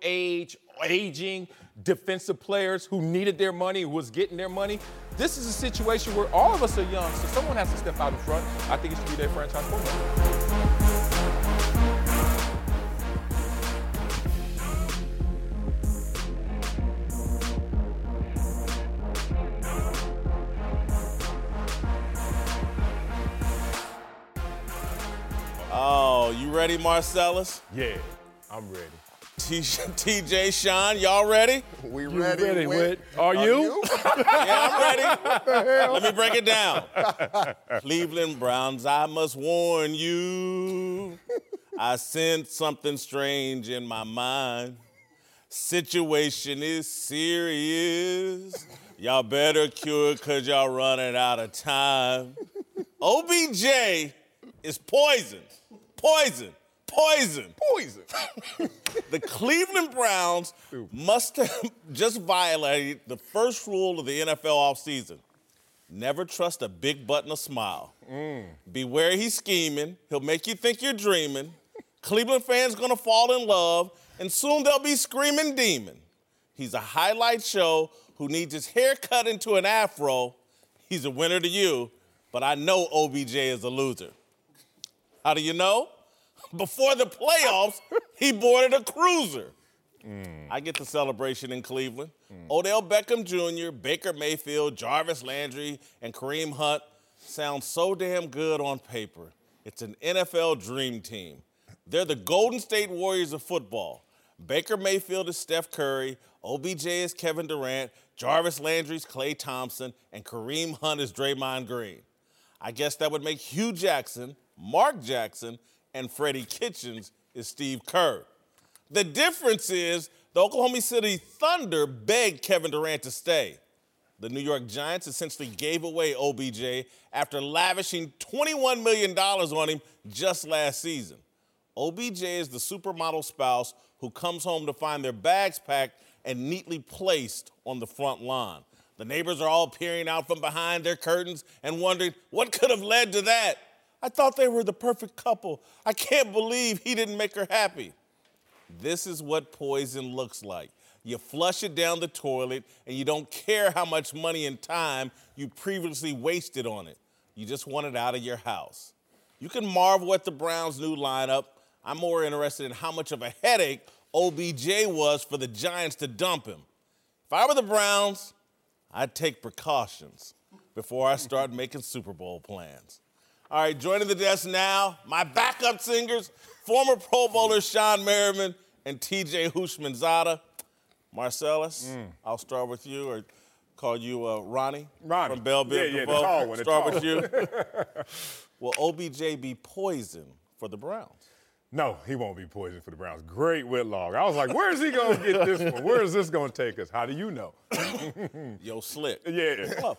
aging defensive players who needed their money, who was getting their money. This is a situation where all of us are young, so someone has to step out in front. I think it should be their franchise quarterback. Oh, you ready, Marcellus? Yeah, I'm ready. TJ, Sean, y'all ready? We ready. Are you? Yeah, I'm ready. Let me break it down. Cleveland Browns, I must warn you. I sense something strange in my mind. Situation is serious. Y'all better cure it because y'all running out of time. OBJ is poison. Poison. The Cleveland Browns must have just violated the first rule of the NFL offseason. Never trust a big button or smile. Beware he's scheming. He'll make you think you're dreaming. Cleveland fans going to fall in love, and soon they'll be screaming demon. He's a highlight show who needs his hair cut into an afro. He's a winner to you, but I know OBJ is a loser. How do you know? Before the playoffs, he boarded a cruiser. I get the celebration in Cleveland. Odell Beckham Jr., Baker Mayfield, Jarvis Landry, and Kareem Hunt sound so damn good on paper. It's an NFL dream team. They're the Golden State Warriors of football. Baker Mayfield is Steph Curry, OBJ is Kevin Durant, Jarvis Landry's Klay Thompson, and Kareem Hunt is Draymond Green. I guess that would make Hugh Jackson, Mark Jackson, and Freddie Kitchens is Steve Kerr. The difference is the Oklahoma City Thunder begged Kevin Durant to stay. The New York Giants essentially gave away OBJ after lavishing $21 million on him just last season. OBJ is the supermodel spouse who comes home to find their bags packed and neatly placed on the front lawn. The neighbors are all peering out from behind their curtains and wondering what could have led to that. I thought they were the perfect couple. I can't believe he didn't make her happy. This is what poison looks like. You flush it down the toilet, and you don't care how much money and time you previously wasted on it. You just want it out of your house. You can marvel at the Browns' new lineup. I'm more interested in how much of a headache OBJ was for the Giants to dump him. If I were the Browns, I'd take precautions. before I start making Super Bowl plans. All right, joining the desk now, my backup singers, former Pro Bowler Sean Merriman and TJ Houshmandzadeh. Marcellus, I'll start with you, or call you Ronnie from Bell Biv Yeah, DeVoe. the tall one. Start with you. Will OBJ be poison for the Browns? No, he won't be poisoned for the Browns. Great Whitlock. I was like, where is he going to get this from? Where is this going to take us? How do you know? Yo, slick. Yeah.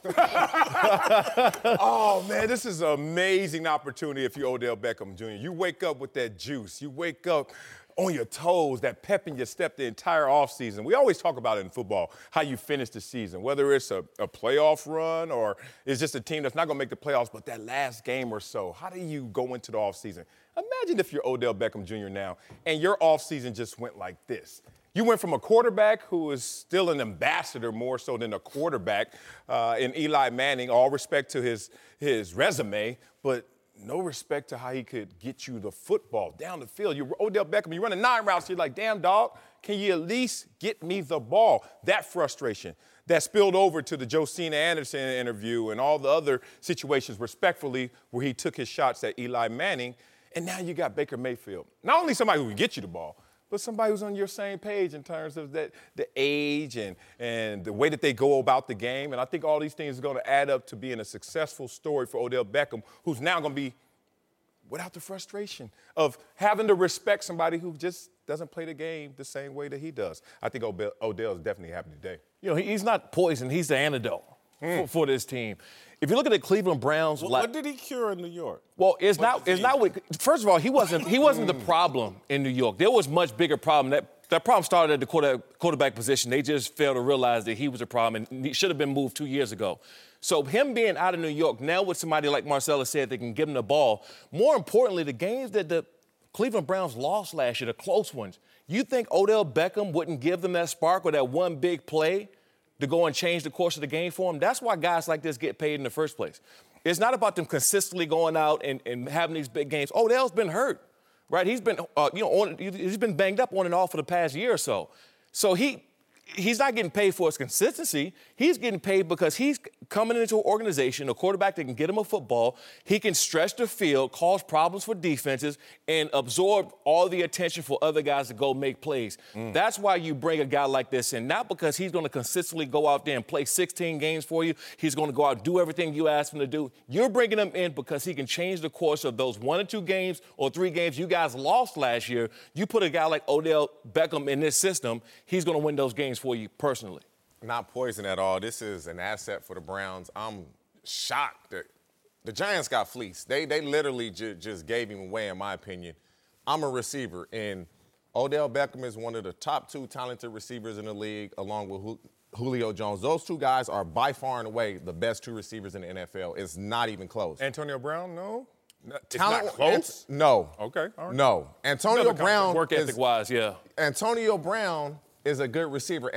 Oh, man, this is an amazing opportunity if you're Odell Beckham Jr. You wake up with that juice. You wake up on your toes, that pep in your step the entire offseason. We always talk about it in football, how you finish the season, whether it's a playoff run or it's just a team that's not going to make the playoffs, but that last game or so. How do you go into the offseason? Imagine if you're Odell Beckham Jr. now and your offseason just went like this. You went from a quarterback who is still an ambassador more so than a quarterback in Eli Manning, all respect to his resume, but no respect to how he could get you the football down the field. You're Odell Beckham, you're running 9 routes, you're like, damn, dog, can you at least get me the ball? That frustration that spilled over to the Josina Anderson interview and all the other situations, respectfully, where he took his shots at Eli Manning. And now you got Baker Mayfield. Not only somebody who can get you the ball, but somebody who's on your same page in terms of the age and the way that they go about the game. And I think all these things are going to add up to being a successful story for Odell Beckham, who's now going to be without the frustration of having to respect somebody who just doesn't play the game the same way that he does. I think Odell is definitely happy today. You know, he's not poison. He's the antidote for this team. If you look at the Cleveland Browns, what did he cure in New York? Well, it's not. First of all, he wasn't the problem in New York. There was much bigger problem. That problem started at the quarterback position. They just failed to realize that he was a problem, and he should have been moved 2 years ago. So him being out of New York, now with somebody like Marcellus said, they can give him the ball. More importantly, the games that the Cleveland Browns lost last year, the close ones, you think Odell Beckham wouldn't give them that spark or that one big play to go and change the course of the game for them? That's why guys like this get paid in the first place. It's not about them consistently going out and having these big games. Odell's been hurt, right? He's been, he's been banged up on and off for the past year or so. So he's not getting paid for his consistency. He's getting paid because he's coming into an organization, a quarterback that can get him a football. He can stretch the field, cause problems for defenses, and absorb all the attention for other guys to go make plays. That's why you bring a guy like this in, not because he's going to consistently go out there and play 16 games for you. He's going to go out and do everything you ask him to do. You're bringing him in because he can change the course of those 1 or 2 games or 3 games you guys lost last year. You put a guy like Odell Beckham in this system, he's going to win those games for you personally. Not poison at all. This is an asset for the Browns. I'm shocked that the Giants got fleeced. They literally just gave him away, in my opinion. I'm a receiver, and Odell Beckham is one of the top 2 talented receivers in the league, along with Julio Jones. Those 2 guys are by far and away the best 2 receivers in the NFL. It's not even close. Antonio Brown, no? It's Talent, not close? No. Okay, all right. No. Antonio Brown. Work ethic-wise, yeah. Antonio Brown is a good receiver.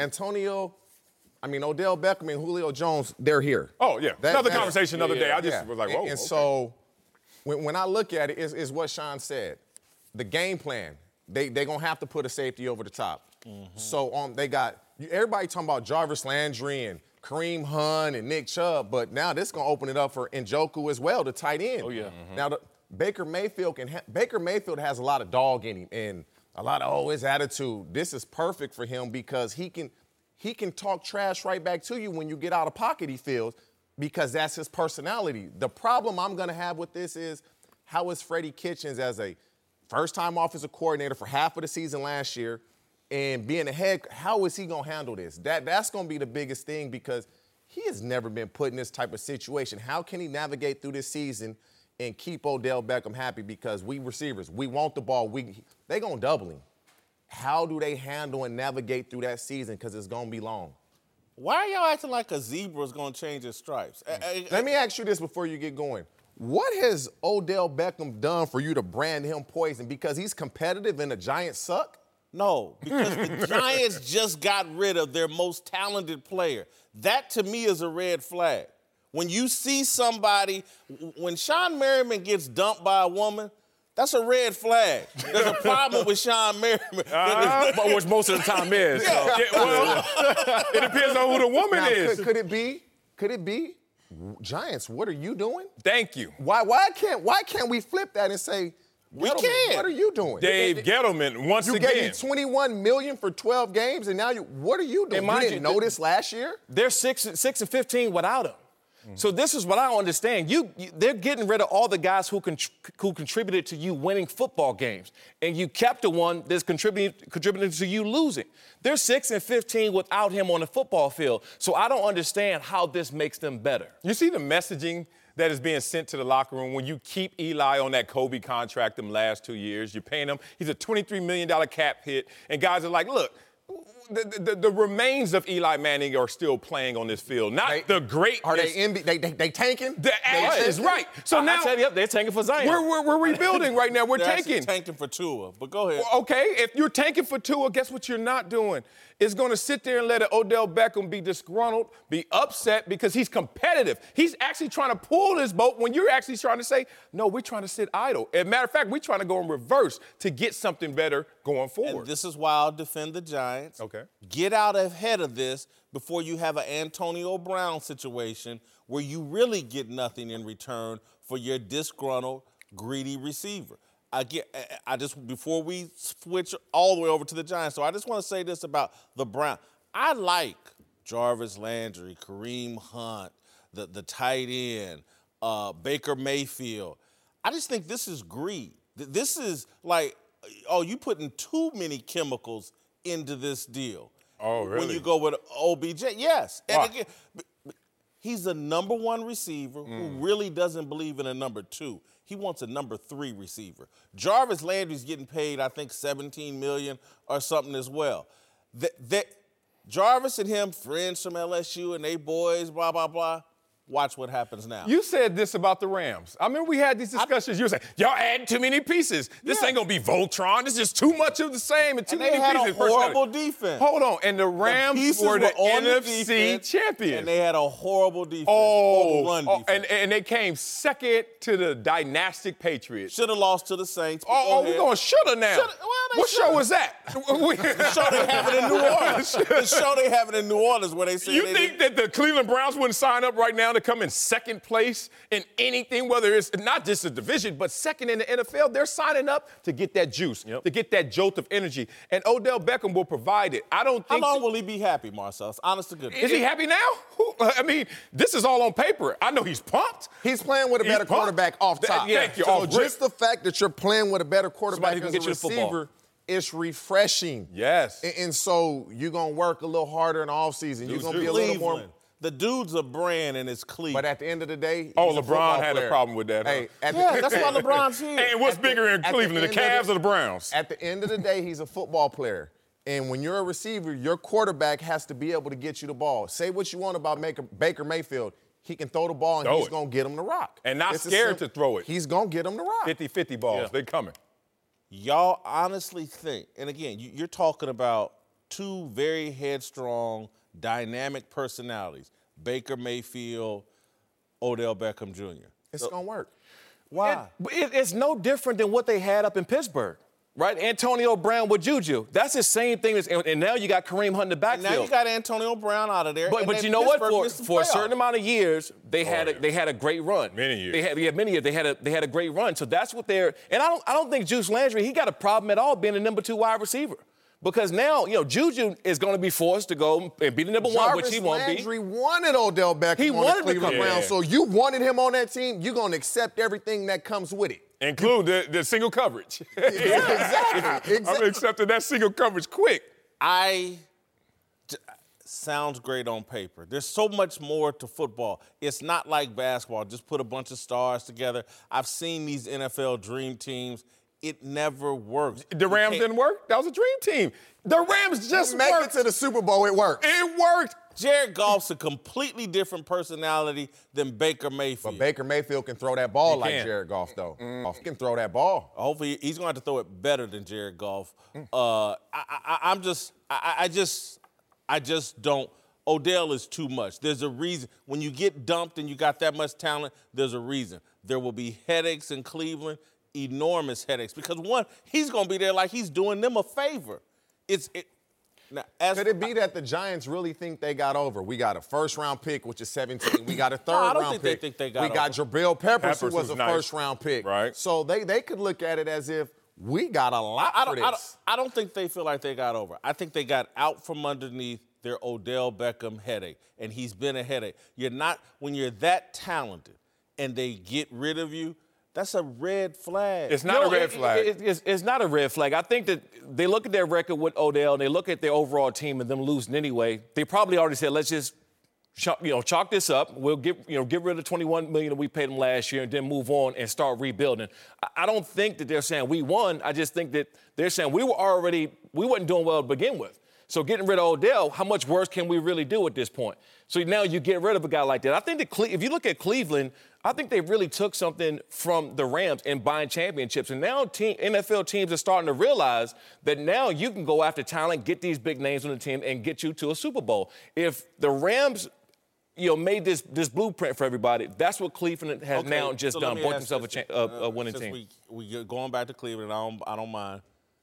Odell Beckham and Julio Jones, they're here. Oh, yeah. Another conversation another day. I just was like, whoa. And so when I look at it, is what Sean said. The game plan, they're going to have to put a safety over the top. So they got everybody talking about Jarvis Landry and Kareem Hunt and Nick Chubb, but now this is going to open it up for Njoku as well, the tight end. Oh, yeah. Now, Baker Mayfield has a lot of dog in him and a lot of his attitude. This is perfect for him because he can talk trash right back to you when you get out of pocket, he feels, because that's his personality. The problem I'm going to have with this is how is Freddie Kitchens as a first-time offensive coordinator for half of the season last year and being ahead, how is he going to handle this? That's going to be the biggest thing because he has never been put in this type of situation. How can he navigate through this season and keep Odell Beckham happy? Because we receivers, we want the ball. They're going to double him. How do they handle and navigate through that season? Because it's going to be long. Why are y'all acting like a zebra is going to change its stripes? Let me ask you this before you get going. What has Odell Beckham done for you to brand him poison? Because he's competitive and the Giants suck? No, because the Giants just got rid of their most talented player. That, to me, is a red flag. When you see somebody, when Sean Merriman gets dumped by a woman, that's a red flag. There's a problem with Sean Merriman. But which most of the time is. Well, it depends on who the woman is. Could it be Giants, what are you doing? Thank you. Why can't we flip that and say, We Gettleman, can. what are you doing? Dave Gettleman, once you again. gave me $21 million for 12 games, and now what are you doing? You didn't know this last year? They're 6-15 without him. So this is what I don't understand. They're getting rid of all the guys who contributed to you winning football games, and you kept the one that's contributing to you losing. They're 6-15 without him on the football field. So I don't understand how this makes them better. You see the messaging that is being sent to the locker room when you keep Eli on that Kobe contract them last 2 years. You're paying him. He's a $23 million cap hit, and guys are like, look. The remains of Eli Manning are still playing on this field, not the great. Are they tanking? The ass is right. So now they're tanking for Zion. We're rebuilding right now. We're tanking for Tua. But go ahead. Okay, if you're tanking for Tua, guess what you're not doing? Is going to sit there and let Odell Beckham be disgruntled, be upset because he's competitive. He's actually trying to pull this boat when you're actually trying to say, no, we're trying to sit idle. As a matter of fact, we're trying to go in reverse to get something better going forward. And this is why I'll defend the Giants. Okay. Get out ahead of this before you have an Antonio Brown situation where you really get nothing in return for your disgruntled, greedy receiver. Before we switch all the way over to the Giants, so I just want to say this about the Browns. I like Jarvis Landry, Kareem Hunt, the tight end, Baker Mayfield. I just think this is greed. This is like, you putting too many chemicals into this deal. Oh, really? When you go with OBJ, yes. Why? And again, he's a number one receiver who really doesn't believe in a number two. He wants a number 3 receiver. Jarvis Landry's getting paid, I think, $17 million or something as well. Jarvis and him, friends from LSU, and they boys, blah, blah, blah. Watch what happens now. You said this about the Rams. I mean, we had these discussions. You were saying, y'all adding too many pieces. This ain't going to be Voltron. This is just too much of the same and too many pieces. And they had a horrible defense. Hold on. And the Rams were the NFC champions. And they had a horrible defense. Run defense. And they came second to the dynastic Patriots. Should have lost to the Saints. We're going shoulda now. What show was that? The show they have it in New Orleans. The show they have it in New Orleans where they say You think that the Cleveland Browns wouldn't sign up right now to come in second place in anything, whether it's not just a division, but second in the NFL? They're signing up to get that juice, to get that jolt of energy. And Odell Beckham will provide it. I don't think. How long will he be happy, Marcellus? Honest to goodness. Is he happy now? I mean, this is all on paper. I know he's pumped. He's playing with a better quarterback off top. Thank you. So just the fact that you're playing with a better quarterback Somebody as who a can get you the football. receiver, it's refreshing. Yes. And so you're going to work a little harder in the offseason. You're going to be a little more. The dude's a brand and it's Cleveland. But at the end of the day, LeBron had a problem with that. Hey, that's why LeBron's here. And what's bigger in Cleveland, the Cavs or the Browns? At the end of the day, he's a football player. And when you're a receiver, your quarterback has to be able to get you the ball. Say what you want about Baker Mayfield. He can throw the ball, and he's going to get him the rock. And not scared to throw it. He's going to get him the rock. 50-50 balls. They coming. Y'all honestly think, and again, you're talking about two very headstrong, dynamic personalities, Baker Mayfield, Odell Beckham Jr. It's going to work. Why? It's no different than what they had up in Pittsburgh. Right, Antonio Brown with Juju. That's the same thing. And now you got Kareem Hunt in the backfield. And now you got Antonio Brown out of there. But you know what? For a certain amount of years, they had a great run. Many years. They had a great run. So that's what they're. And I don't think Juice Landry, he got a problem at all being a number 2 wide receiver. Because now, Juju is going to be forced to go and be the number 1, which he won't be. Jarvis Landry wanted Odell Beckham on the Cleveland Browns. So you wanted him on that team, you're going to accept everything that comes with it. Include the single coverage. Exactly. I'm accepting that single coverage quick. Sounds great on paper. There's so much more to football. It's not like basketball. Just put a bunch of stars together. I've seen these NFL dream teams. It never works. The Rams didn't work? That was a dream team. The Rams just make it to the Super Bowl. It worked. It worked. Jared Goff's a completely different personality than Baker Mayfield. But Baker Mayfield can throw that ball like Jared Goff, though. Goff can throw that ball. Hopefully, he's going to have to throw it better than Jared Goff. I just don't. Odell is too much. There's a reason. When you get dumped and you got that much talent, there's a reason. There will be headaches in Cleveland, enormous headaches. Because, one, he's going to be there like he's doing them a favor. Now, could it be that the Giants really think they got over? We got a first-round pick, which is 17. We got a third-round pick. They think they got we got Jabril Peppers, who was a nice. first-round pick. Right. So they could look at it as if we got a lot for this. I don't think they feel like they got over. I think they got out from underneath their Odell Beckham headache, and he's been a headache. When you're that talented and they get rid of you, that's a red flag. It's not a red flag. It's not a red flag. I think that they look at their record with Odell, and they look at their overall team and them losing anyway. They probably already said, let's just chalk this up. We'll get rid of $21 million that we paid them last year and then move on and start rebuilding. I don't think that they're saying we won. I just think that they're saying we wasn't doing well to begin with. So getting rid of Odell, how much worse can we really do at this point? So now you get rid of a guy like that. I think that if you look at Cleveland, I think they really took something from the Rams in buying championships. And now NFL teams are starting to realize that now you can go after talent, get these big names on the team, and get you to a Super Bowl. If the Rams made this blueprint for everybody, that's what Cleveland has now just done, bought themselves a winning team. We going back to Cleveland, I don't mind.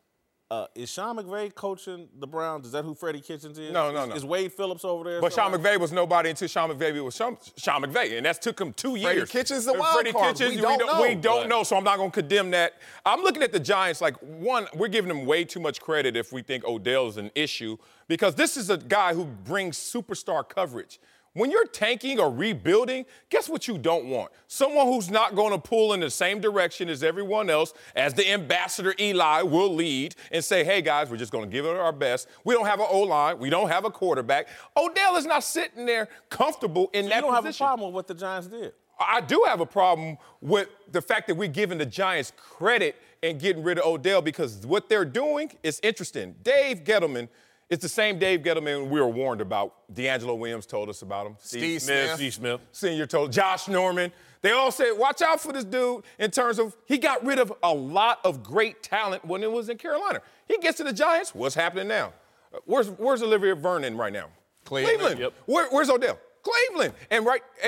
Is Sean McVay coaching the Browns? Is that who Freddie Kitchens is? No. Is Wade Phillips over there? But Sean McVay was nobody until Sean McVay was Sean McVay, and that took him 2 years. Freddie Kitchens the wild card. We don't know, so I'm not going to condemn that. I'm looking at the Giants like, one, we're giving them way too much credit if we think Odell is an issue, because this is a guy who brings superstar coverage. When you're tanking or rebuilding, guess what you don't want? Someone who's not going to pull in the same direction as everyone else, as the ambassador Eli will lead and say, hey, guys, we're just going to give it our best. We don't have an O-line. We don't have a quarterback. Odell is not sitting there comfortable in that position. You don't have a problem with what the Giants did? I do have a problem with the fact that we're giving the Giants credit and getting rid of Odell, because what they're doing is interesting. Dave Gettleman, it's the same Dave Gettleman we were warned about. D'Angelo Williams told us about him. Steve Smith. Senior told Josh Norman. They all said, watch out for this dude in terms of he got rid of a lot of great talent when it was in Carolina. He gets to the Giants. What's happening now? Where's Olivia Vernon right now? Cleveland. Yep. Where's Odell? Cleveland. And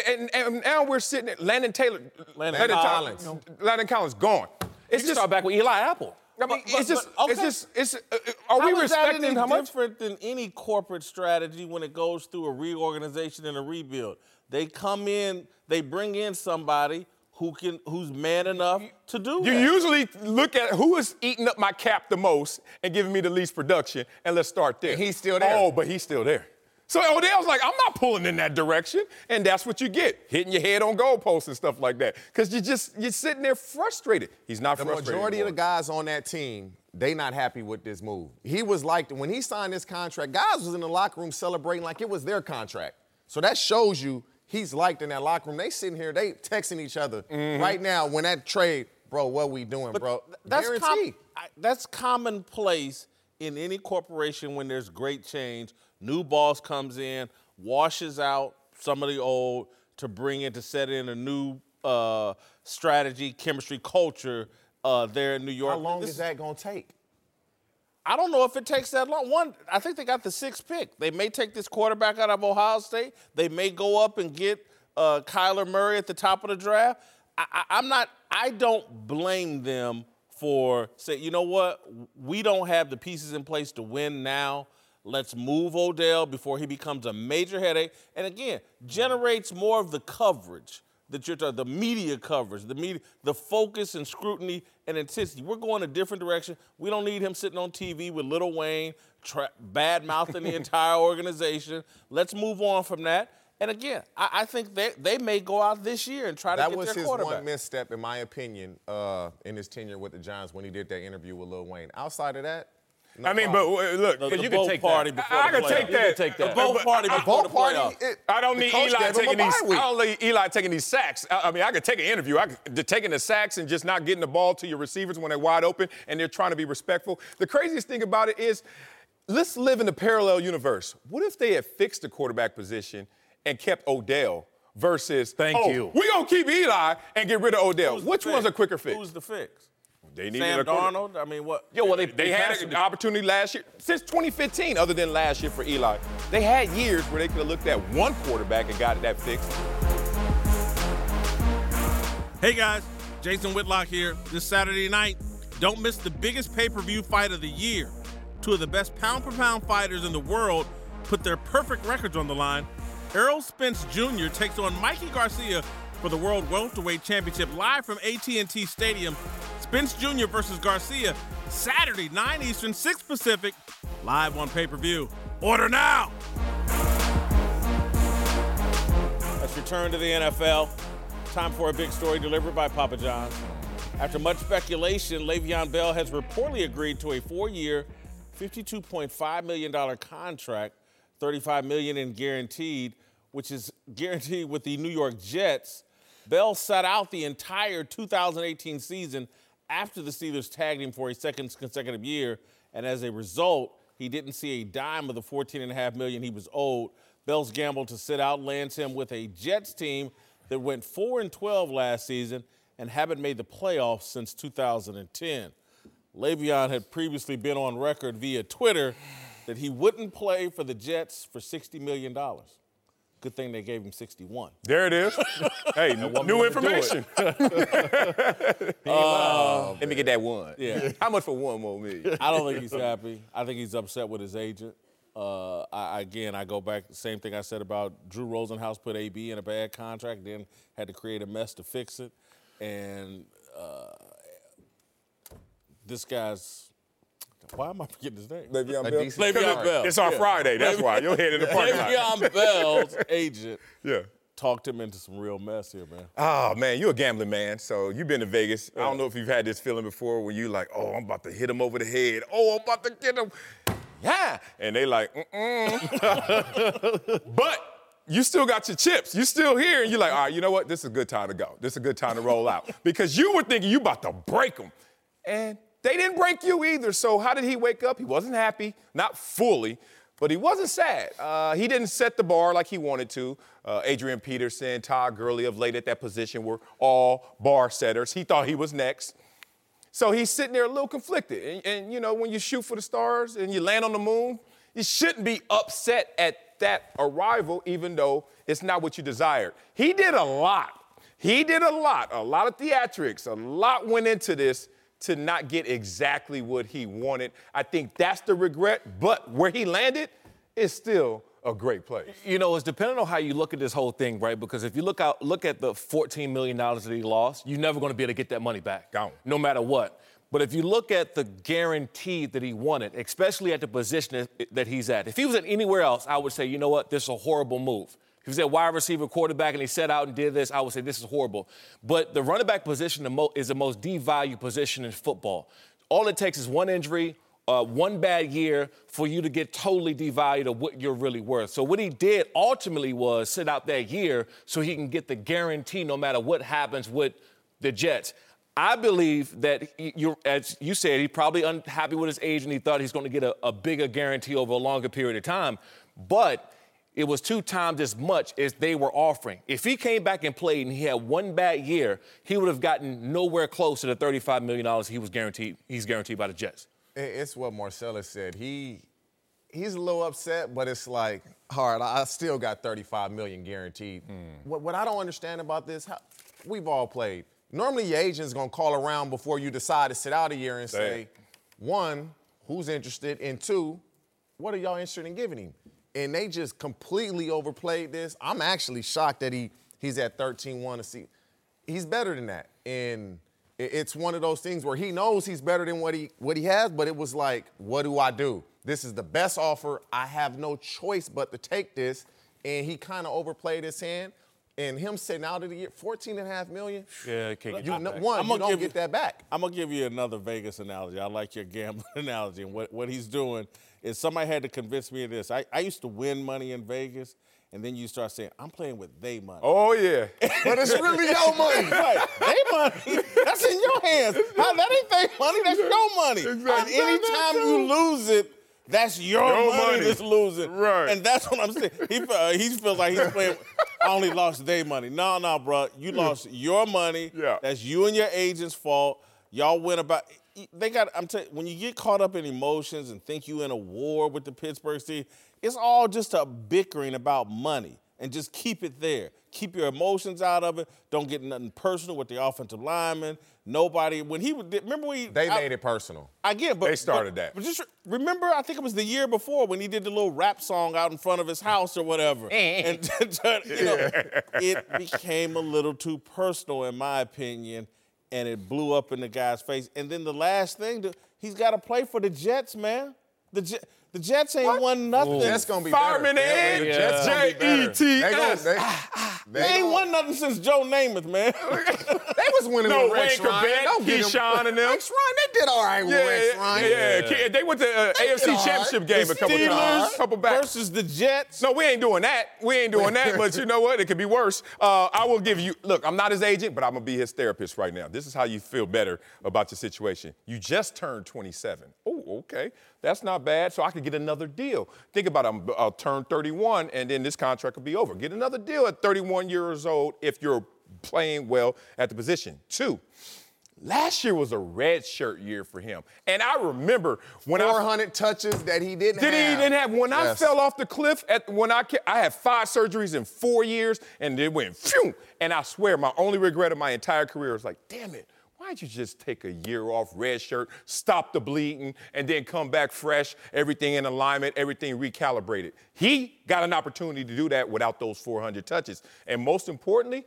now we're sitting at Landon Collins. Landon Collins gone. It's just start back with Eli Apple. I mean, are we respecting how much? Different than any corporate strategy when it goes through a reorganization and a rebuild? They come in, they bring in somebody who's man enough to do You that. usually look at who is eating up my cap the most and giving me the least production, and let's start there. And he's still there. Oh, but he's still there. So Odell's like, I'm not pulling in that direction, and that's what you get, hitting your head on goalposts and stuff like that, because you're sitting there frustrated. He's not frustrated. The majority anymore. of the guys on that team, they not happy with this move. He was like, when he signed this contract, guys was in the locker room celebrating like it was their contract. So that shows you he's liked in that locker room. They sitting here, they texting each other right now when that trade, bro, what we doing, bro? That's commonplace in any corporation when there's great change. New boss comes in, washes out some of the old to bring in, to set in a new strategy, chemistry, culture there in New York. How long is that going to take? I don't know if it takes that long. I think they got the 6th pick. They may take this quarterback out of Ohio State. They may go up and get Kyler Murray at the top of the draft. I don't blame them for saying, you know what, we don't have the pieces in place to win now. Let's move Odell before he becomes a major headache. And again, generates more of the coverage that you're talking, the media coverage, the focus and scrutiny and intensity. We're going a different direction. We don't need him sitting on TV with Lil Wayne, bad-mouthing the entire organization. Let's move on from that. And again, I think they may go out this year and try to get their quarterback. That was his one misstep, in my opinion, in his tenure with the Giants when he did that interview with Lil Wayne. Outside of that, no problem. But look, you can take that. I can take that. The boat party before the playoffs. I don't need Eli taking these sacks. I mean, I could take an interview. Taking the sacks and just not getting the ball to your receivers when they're wide open and they're trying to be respectful. The craziest thing about it is, let's live in a parallel universe. What if they had fixed the quarterback position and kept Odell versus, we're going to keep Eli and get rid of Odell? Which one's a quicker fix? Who's the fix? They needed Sam a Darnold? I mean, what? Well, they had an opportunity last year, since 2015, other than last year for Eli. They had years where they could have looked at one quarterback and got that fixed. Hey, guys. Jason Whitlock here. This Saturday night, don't miss the biggest pay-per-view fight of the year. two of the best pound-for-pound fighters in the world put their perfect records on the line, Errol Spence Jr. takes on Mikey Garcia for the World Welterweight Championship live from AT&T Stadium. Spence Jr. versus Garcia, Saturday, 9 Eastern, 6 Pacific, live on pay-per-view. Order now! Let's return to the NFL. Time for a big story delivered by Papa John's. After much speculation, Le'Veon Bell has reportedly agreed to a 4-year, $52.5 million contract, $35 million in guaranteed, which is guaranteed with the New York Jets. Bell sat out the entire 2018 season after the Steelers tagged him for a second consecutive year, and as a result, he didn't see a dime of the $14.5 million he was owed. Bell's gamble to sit out lands him with a Jets team that went 4-12 last season and haven't made the playoffs since 2010. Le'Veon had previously been on record via Twitter that he wouldn't play for the Jets for $60 million. Good thing they gave him 61. There it is. Hey, new information. Let me get that one. Yeah. How much for $1 more million? I don't think he's happy. I think he's upset with his agent. I go back, the same thing I said about Drew Rosenhaus put AB in a bad contract, then had to create a mess to fix it. And this guy's, why am I forgetting his name? Le'Veon Bell. Le'Veon Bell. It's on Friday. That's why. Your head in the parking lot. Le'Veon Bell's agent Yeah. talked him into some real mess here, man. Oh, man, you're a gambling man, so you've been to Vegas. I don't know if you've had this feeling before where you like, oh, I'm about to hit him over the head. Oh, I'm about to get him. Yeah. And they like, But you still got your chips. You still here, and you're like, all right, you know what? This is a good time to go. This is a good time to roll out. Because you were thinking you about to break them. And they didn't break you either. So how did he wake up? He wasn't happy, not fully, but he wasn't sad. He didn't set the bar like he wanted to. Adrian Peterson, Todd Gurley of late at that position were all bar setters. He thought he was next. So he's sitting there a little conflicted. And you know, when you shoot for the stars and you land on the moon, you shouldn't be upset at that arrival, even though it's not what you desired. He did a lot. A lot of theatrics. A lot went into this to not get exactly what he wanted. I think that's the regret, but where he landed is still a great place. You know, it's depending on how you look at this whole thing, right? Because if you look at the $14 million that he lost, you're never going to be able to get that money back. Gone. No matter what. But if you look at the guarantee that he wanted, especially at the position that he's at, if he was at anywhere else, I would say, you know what, this is a horrible move. If he was at wide receiver, quarterback, and he set out and did this, I would say this is horrible. But the running back position is the most devalued position in football. All it takes is one injury, one bad year for you to get totally devalued of what you're really worth. So what he did ultimately was sit out that year so he can get the guarantee no matter what happens with the Jets. I believe that, as you said, he's probably unhappy with his agent. He thought he's going to get a bigger guarantee over a longer period of time. But it was 2 times as much as they were offering. If he came back and played and he had one bad year, he would have gotten nowhere close to the $35 million he's guaranteed by the Jets. It's what Marcellus said. He's a little upset, but it's like, all right, I still got $35 million guaranteed. What I don't understand about this, we've all played. Normally your agent's gonna call around before you decide to sit out a year and say, 1, who's interested, and 2, what are y'all interested in giving him? And they just completely overplayed this. I'm actually shocked that he's at 13-1 to see. He's better than that. And it's one of those things where he knows he's better than what he has, but it was like, what do I do? This is the best offer. I have no choice but to take this. And he kind of overplayed his hand. And him sitting out of the year, $14.5 million. Yeah, you can't get that back. You don't get that back. I'm going to give you another Vegas analogy. I like your gambling analogy. And what he's doing is somebody had to convince me of this. I used to win money in Vegas, and then you start saying, I'm playing with they money. Oh, yeah. But it's really your money. Right. They money, that's in your hands. That ain't they money, that's your money. Exactly. And anytime you lose it, that's your money that's losing. Right. And that's what I'm saying. He feels like he's playing, I only lost their money. No, bro. You lost your money. Yeah. That's you and your agent's fault. Y'all went about. When you get caught up in emotions and think you in a war with the Pittsburgh Steelers, it's all just a bickering about money. and just keep it there. Keep your emotions out of it. Don't get nothing personal with the offensive lineman. Nobody, when he would, remember when he... They made it personal. I get, but... They started that. But just remember, I think it was the year before when he did the little rap song out in front of his house or whatever. And, you know, it became a little too personal, in my opinion, and it blew up in the guy's face. And then the last thing, he's got to play for the Jets, man. The Jets ain't won nothing. Jets gonna be Fireman better. Ed, J-E-T-S. They ain't won nothing since Joe Namath, man. They was winning with Rex Ryan. Don't get Keyshawn and them. Rex Ryan, they did all right with Rex Ryan. Yeah. They went to AFC Championship game a couple times. Couple back. Versus the Jets. No, we ain't doing that. But you know what? It could be worse. I will give you, look, I'm not his agent, but I'm going to be his therapist right now. This is how you feel better about your situation. You just turned 27. Oh, okay. That's not bad. So I could get another deal. Think about it. I'll turn 31, and then this contract will be over. Get another deal at 31 years old if you're playing well at the position. 2, last year was a red shirt year for him. And I remember when 400 touches that he didn't have. He didn't have. When I fell off the cliff, I had 5 surgeries in 4 years, and it went phew. And I swear, my only regret of my entire career was like, damn it. Why'd you just take a year off, red shirt, stop the bleeding, and then come back fresh, everything in alignment, everything recalibrated? He got an opportunity to do that without those 400 touches. And most importantly,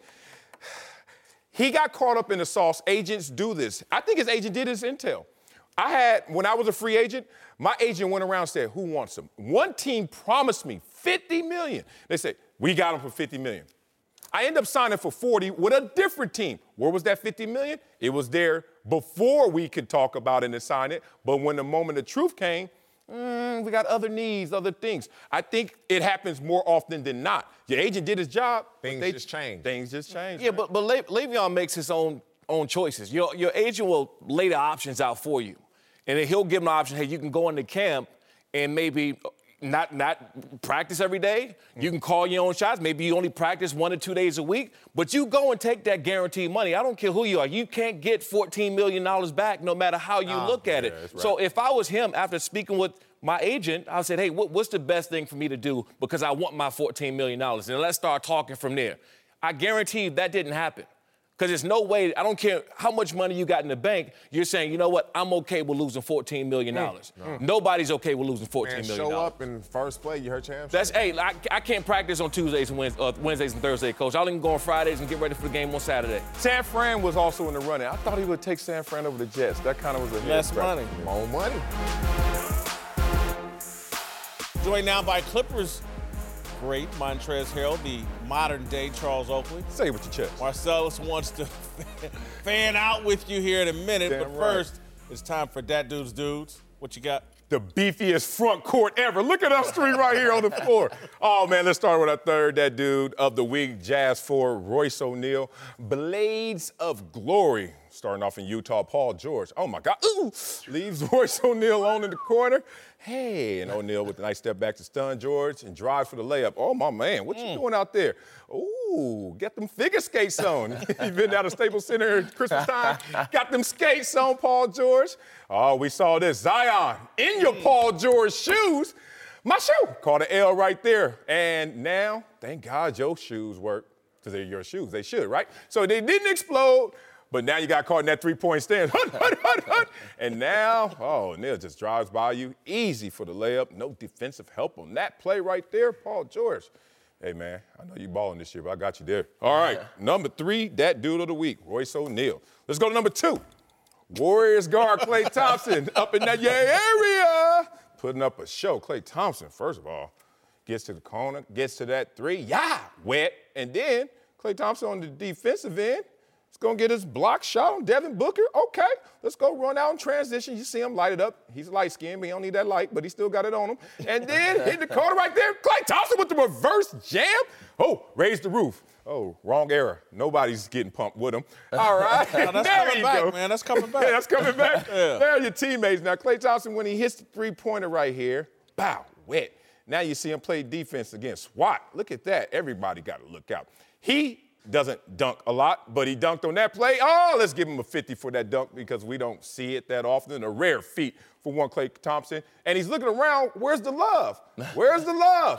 he got caught up in the sauce. Agents do this. I think his agent did his intel. When I was a free agent, my agent went around and said, who wants him? One team promised me $50 million. They said, we got him for $50 million. I ended up signing for 40 with a different team. Where was that $50 million? It was there before we could talk about it and sign it. But when the moment of truth came, we got other needs, other things. I think it happens more often than not. Your agent did his job. Things just change. Things just change. Yeah, but Le'Veon makes his own choices. Your agent will lay the options out for you. And then he'll give him the option, hey, you can go into camp and maybe not practice every day. You can call your own shots. Maybe you only practice 1 to 2 days a week, but you go and take that guaranteed money. I don't care who you are. You can't get $14 million back no matter how you look at it. Right. So if I was him, after speaking with my agent, I said, hey, what's the best thing for me to do because I want my $14 million? And let's start talking from there. I guarantee that didn't happen. Because there's no way, I don't care how much money you got in the bank, you're saying, you know what, I'm okay with losing $14 million. Nobody's okay with losing $14 million. Show up in first play, you heard champs. I can't practice on Tuesdays and Wednesdays and Thursdays, Coach. I'll even go on Fridays and get ready for the game on Saturday. San Fran was also in the running. I thought he would take San Fran over the Jets. That kind of was a less money. More money. Joined now by Clippers great Montrezl Harrell, the modern-day Charles Oakley. Say it with your chest. Marcellus wants to fan out with you here in a minute, Damn but right. first, it's time for Dat Dude's Dudes. What you got? The beefiest front court ever. Look at us three right here on the floor. Oh, man, let's start with our third Dat Dude of the week, Jazz forward Royce O'Neal. Blades of glory. Starting off in Utah, Paul George. Oh, my God. Ooh! Leaves Royce O'Neal on in the corner. Hey, and O'Neal with a nice step back to stun George and drives for the layup. Oh, my man, what you doing out there? Ooh, get them figure skates on. You've been down to Staples Center at Christmas time. Got them skates on, Paul George. Oh, we saw this. Zion in your Paul George shoes. My shoe. Caught an L right there. And now, thank God your shoes work because they're your shoes. They should, right? So they didn't explode. But now you got caught in that three-point stand. And now, O'Neal just drives by you. Easy for the layup. No defensive help on that play right there, Paul George. Hey, man, I know you balling this year, but I got you there. All right, number 3, Dat Dude of the week, Royce O'Neal. Let's go to number 2. Warriors guard Klay Thompson up in that area. Putting up a show. Klay Thompson, first of all, gets to the corner, gets to that 3. Wet. And then Klay Thompson on the defensive end. He's going to get his block shot on Devin Booker. Okay, let's go run out in transition. You see him light it up. He's light-skinned, but he don't need that light, but he still got it on him. And then hit the corner right there. Klay Thompson with the reverse jam. Oh, raise the roof. Oh, wrong era. Nobody's getting pumped with him. All right. No, that's there coming you back, go. man. That's coming back. Yeah, that's coming back. There are your teammates. Now, Klay Thompson, when he hits the three-pointer right here, bow, wet. Now you see him play defense against SWAT. Look at that. Everybody got to look out. He doesn't dunk a lot, but he dunked on that play. Oh, let's give him a 50 for that dunk because we don't see it that often. A rare feat for one Klay Thompson. And he's looking around. Where's the love? Where's the love?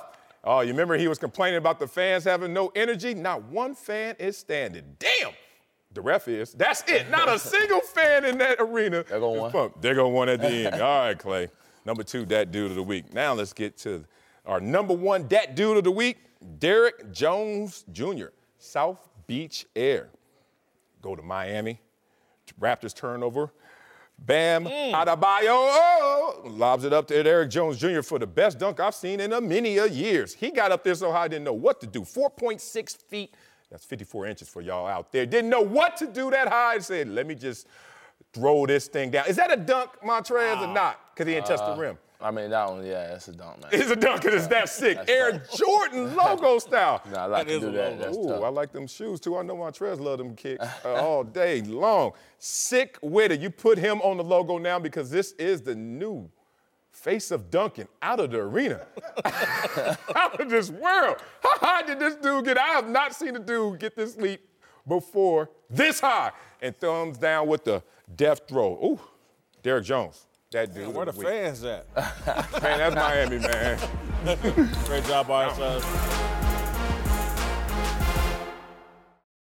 Oh, you remember he was complaining about the fans having no energy? Not one fan is standing. Damn! The ref is. That's it. Not a single fan in that arena. They're going to win. They're going to win at the end. All right, Clay. Number 2, Dat Dude of the Week. Now let's get to our number 1 Dat Dude of the Week, Derrick Jones Jr., South Beach Air. Go to Miami. Raptors turnover. Bam Adebayo lobs it up to Derrick Jones Jr. for the best dunk I've seen in many years. He got up there so high, didn't know what to do. 4.6 feet. That's 54 inches for y'all out there. Didn't know what to do that high. Said, let me just throw this thing down. Is that a dunk, Montrez, or not? Because he didn't touch the rim. I mean, that one, yeah, that's a dunk, man. It's a dunk because it's that sick. Air Jordan logo style. No, I like to do that. That's Ooh, tough. I like them shoes, too. I know Montrez love them kicks all day long. Sick with it. You put him on the logo now because this is the new face of dunking out of the arena. Out of this world. How high did this dude get? I have not seen a dude get this leap before this high. And thumbs down with the death throw. Ooh, Derrick Jones. That dude. Where the fans at? Man, that's Miami, man. Great job by us.